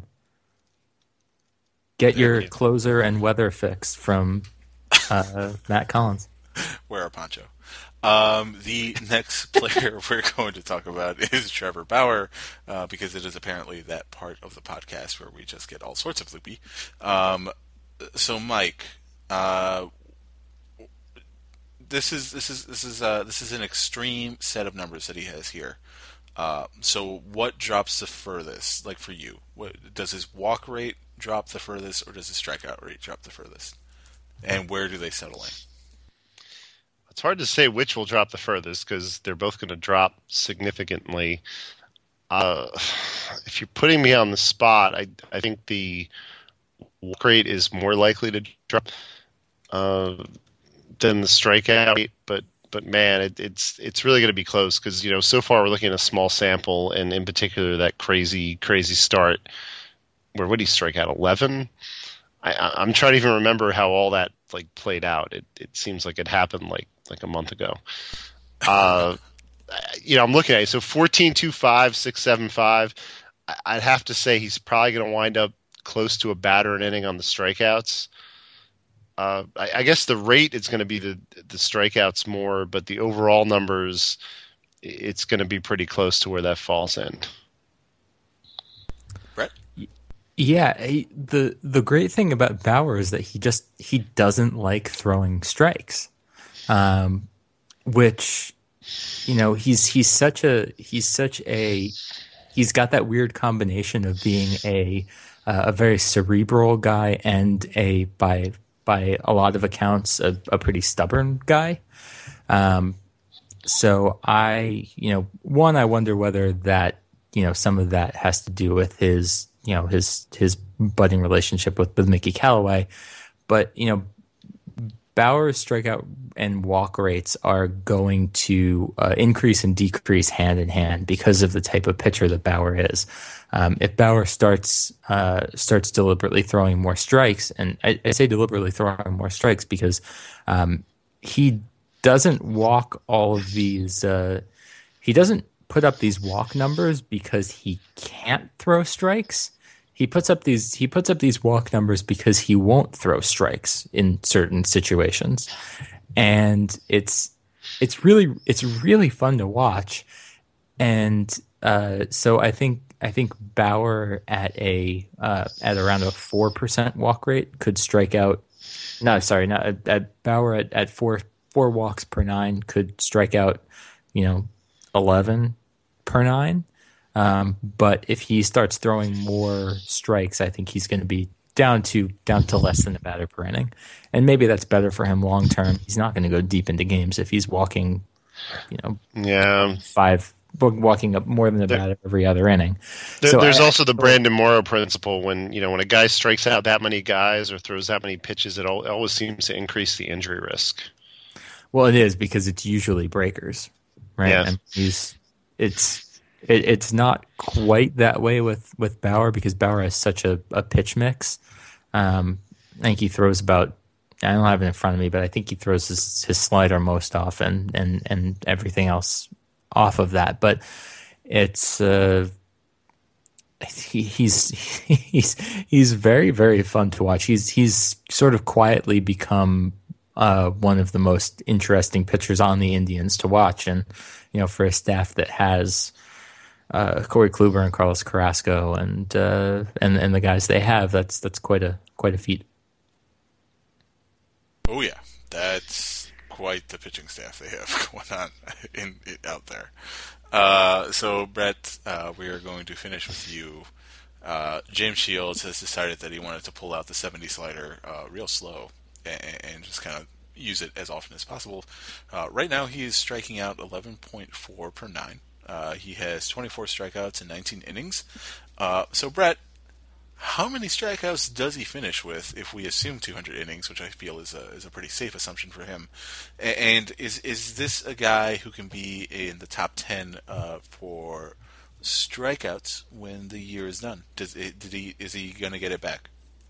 Get There your we go. closer and weather fix from uh, Matt Collins. Wear a poncho. Um, the next player we're going to talk about is Trevor Bauer, uh, because it is apparently that part of the podcast where we just get all sorts of loopy. Um, so, Mike, uh, this is this is this is uh, this is an extreme set of numbers that he has here. Uh, so, what drops the furthest? Like for you, what, does his walk rate drop the furthest, or does his strikeout rate drop the furthest? And where do they settle in? It's hard to say which will drop the furthest because they're both going to drop significantly. Uh, if you're putting me on the spot, I I think the walk rate is more likely to drop uh, than the strikeout rate, but but man, it, it's it's really going to be close because, you know, so far we're looking at a small sample, and in particular that crazy crazy start where would he strike out eleven? I, I'm trying to even remember how all that like played out. It it seems like it happened like like a month ago. Uh, you know, I'm looking at it. So fourteen two five six seven five. I'd have to say he's probably going to wind up close to a batter an inning on the strikeouts. Uh, I, I guess the rate is going to be the the strikeouts more, but the overall numbers, it's going to be pretty close to where that falls in. Brett? Yeah, he, the the great thing about Bauer is that he just he doesn't like throwing strikes, um, which, you know, he's he's such a he's such a he's got that weird combination of being a uh, a very cerebral guy and a by by a lot of accounts a, a pretty stubborn guy. Um, so I, you know, one, I wonder whether that, you know, some of that has to do with his, you know, his his budding relationship with, with Mickey Callaway. But, you know, Bauer's strikeout and walk rates are going to uh, increase and decrease hand in hand because of the type of pitcher that Bauer is. Um, if Bauer starts uh, starts deliberately throwing more strikes, and I, I say deliberately throwing more strikes because um, he doesn't walk all of these. Uh, he doesn't put up these walk numbers because he can't throw strikes. He puts up these he puts up these walk numbers because he won't throw strikes in certain situations, and it's it's really it's really fun to watch. And uh, so I think I think Bauer at a uh, at around a four percent walk rate could strike out. No, sorry, not at, at Bauer at, at four four walks per nine could strike out, you know, eleven per nine. Um, but if he starts throwing more strikes, I think he's going to be down to down to less than a batter per inning, and maybe that's better for him long term. He's not going to go deep into games if he's walking, you know, yeah, five walking up more than a batter every other inning. There, so there's I, also the Brandon Morrow principle. When, you know, when a guy strikes out that many guys or throws that many pitches, it, all, it always seems to increase the injury risk. Well, it is because it's usually breakers, right? Yeah. And he's it's. It, it's not quite that way with, with Bauer because Bauer has such a, a pitch mix. Um, I think he throws about, I don't have it in front of me, but I think he throws his, his slider most often and, and everything else off of that. But it's uh, he, he's he's he's very, very fun to watch. He's he's sort of quietly become uh, one of the most interesting pitchers on the Indians to watch. And, you know, for a staff that has Uh, Corey Kluber and Carlos Carrasco and uh, and and the guys they have, that's that's quite a quite a feat. Oh yeah, that's quite the pitching staff they have going on in, in out there. Uh, so Brett, uh, we are going to finish with you. Uh, James Shields has decided that he wanted to pull out the seventy slider uh, real slow and, and just kind of use it as often as possible. Uh, right now, he is striking out eleven point four per nine. Uh, he has twenty-four strikeouts in nineteen innings. Uh, so, Brett, how many strikeouts does he finish with if we assume two hundred innings, which I feel is a is a pretty safe assumption for him? And is is this a guy who can be in the top ten uh, for strikeouts when the year is done? Does it, did he is he going to get it back?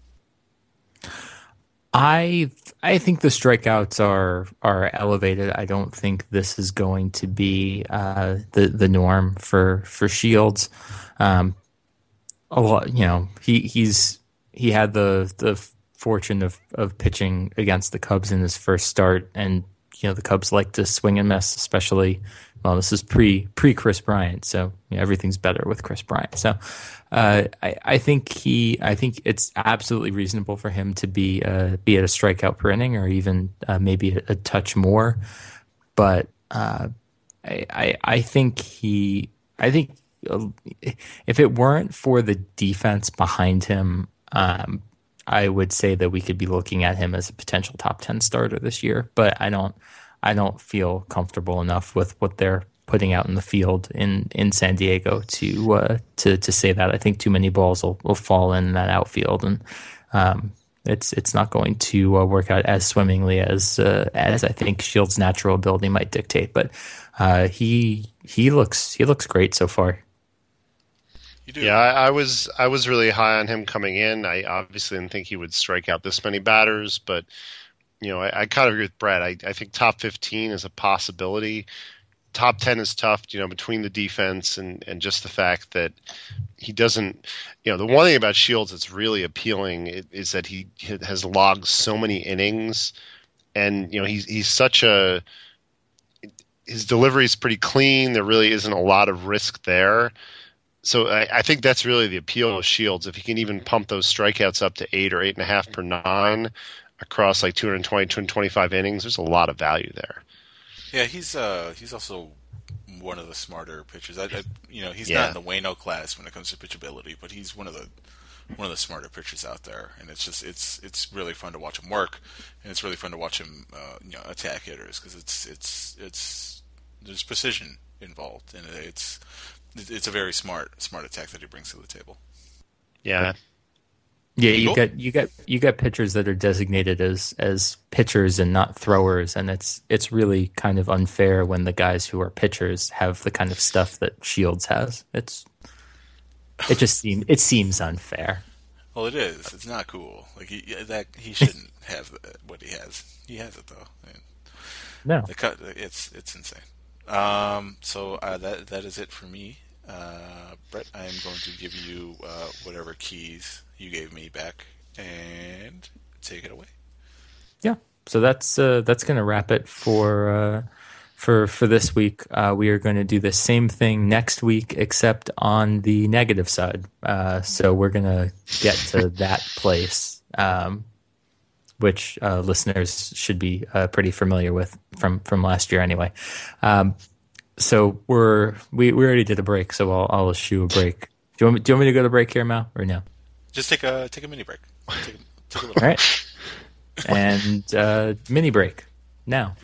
I I think the strikeouts are are elevated. I don't think this is going to be uh, the the norm for for Shields. Um, a lot, you know, he he's he had the the fortune of of pitching against the Cubs in his first start, and you know the Cubs like to swing and miss, especially. Well, this is pre pre Chris Bryant, so you know, everything's better with Chris Bryant. So, uh, I, I think he, I think it's absolutely reasonable for him to be uh, be at a strikeout per inning, or even uh, maybe a, a touch more. But uh, I, I, I think he, I think uh, if it weren't for the defense behind him, um, I would say that we could be looking at him as a potential top ten starter this year. But I don't. I don't feel comfortable enough with what they're putting out in the field in, in San Diego to uh, to to say that. I think too many balls will, will fall in that outfield, and Um, it's it's not going to uh, work out as swimmingly as uh, as I think Shields' natural ability might dictate. But uh, he he looks he looks great so far. You do. Yeah, I, I was I was really high on him coming in. I obviously didn't think he would strike out this many batters, but you know, I, I kind of agree with Brett. I, I think top fifteen is a possibility. Top ten is tough, you know, between the defense and, and just the fact that he doesn't, you know, the one thing about Shields that's really appealing is, is that he has logged so many innings, and you know, he's he's such a his delivery is pretty clean. There really isn't a lot of risk there. So I, I think that's really the appeal of Shields. If he can even pump those strikeouts up to eight or eight and a half per nine across like two hundred twenty, two hundred twenty-five innings, there's a lot of value there. Yeah, he's uh he's also one of the smarter pitchers. I, I you know he's Yeah. not in the Waino class when it comes to pitchability, but he's one of the one of the smarter pitchers out there, and it's just it's it's really fun to watch him work, and it's really fun to watch him uh, you know attack hitters because it's it's it's there's precision involved, and it's it's a very smart smart attack that he brings to the table. Yeah. Yeah, you Cool. got you got you got pitchers that are designated as as pitchers and not throwers, and it's it's really kind of unfair when the guys who are pitchers have the kind of stuff that Shields has. It's it just seems it seems unfair. Well, it is. It's not cool. Like he that he shouldn't have what he has. He has it though. I mean, No, the cut, it's it's insane. Um, so uh, that that is it for me. Uh, Brett, I am going to give you uh, whatever keys you gave me back and take it away. yeah. So that's uh, that's going to wrap it for uh, for for this week. Uh, we are going to do the same thing next week, except on the negative side. Uh, so we're going to get to that place, um, which uh, listeners should be uh, pretty familiar with from from last year, anyway. Um, so we're we, we already did a break, so I'll I'll issue a break. Do you want me, do you want me to go to break here, Mal, or no? Just take a take a mini break. Take, take a little. All right. And uh, mini break now.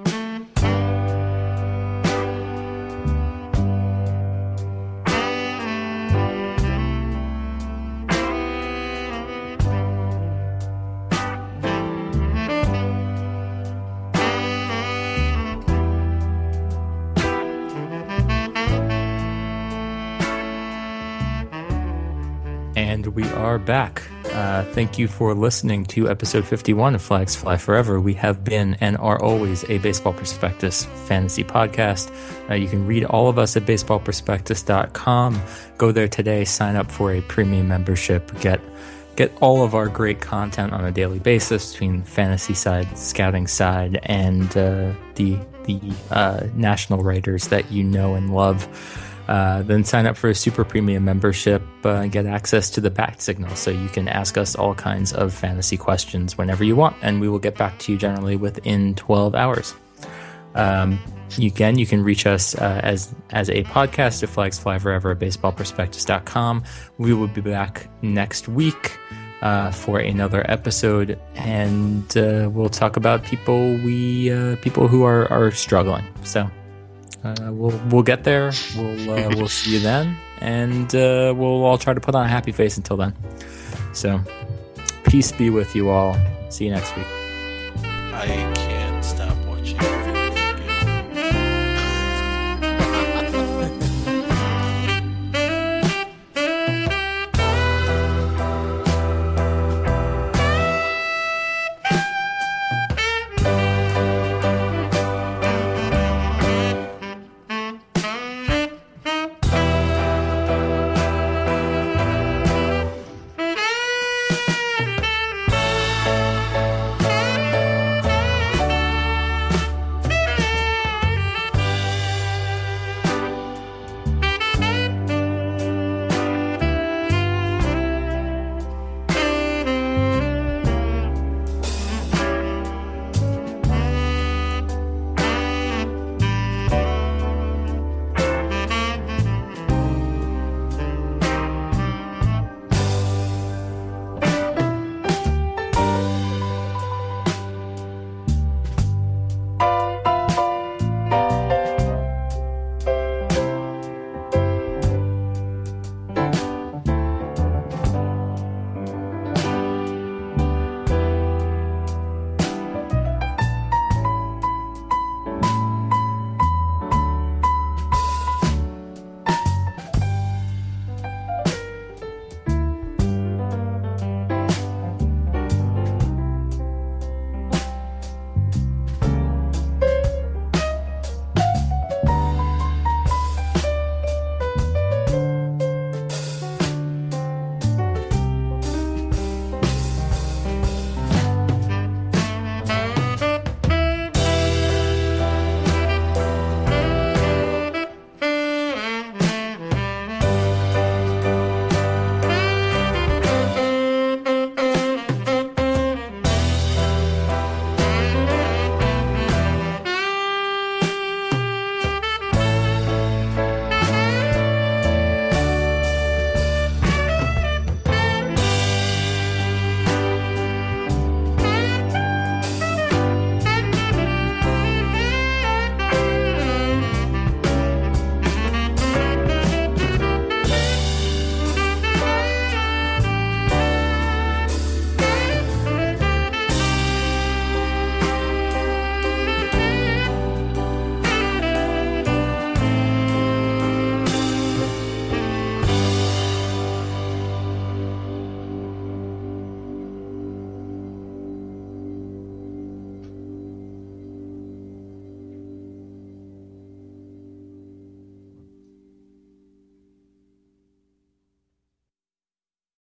And we are back. Uh, thank you for listening to episode fifty-one of Flags Fly Forever. We have been and are always a Baseball Prospectus fantasy podcast. Uh, you can read all of us at baseball prospectus dot com. Go there today, sign up for a premium membership, get get all of our great content on a daily basis between the fantasy side, scouting side, and uh, the the uh, national writers that you know and love. Uh, then sign up for a super premium membership uh, and get access to the Bat Signal, so you can ask us all kinds of fantasy questions whenever you want, and we will get back to you generally within twelve hours. Um, you can you can reach us uh, as as a podcast at Flags Fly Forever at baseball prospectus dot com. We will be back next week uh, for another episode, and uh, we'll talk about people we uh, people who are are struggling. So. Uh, we'll we'll get there. We'll uh, we'll see you then, and uh, we'll all try to put on a happy face until then. So, peace be with you all. See you next week. I can't.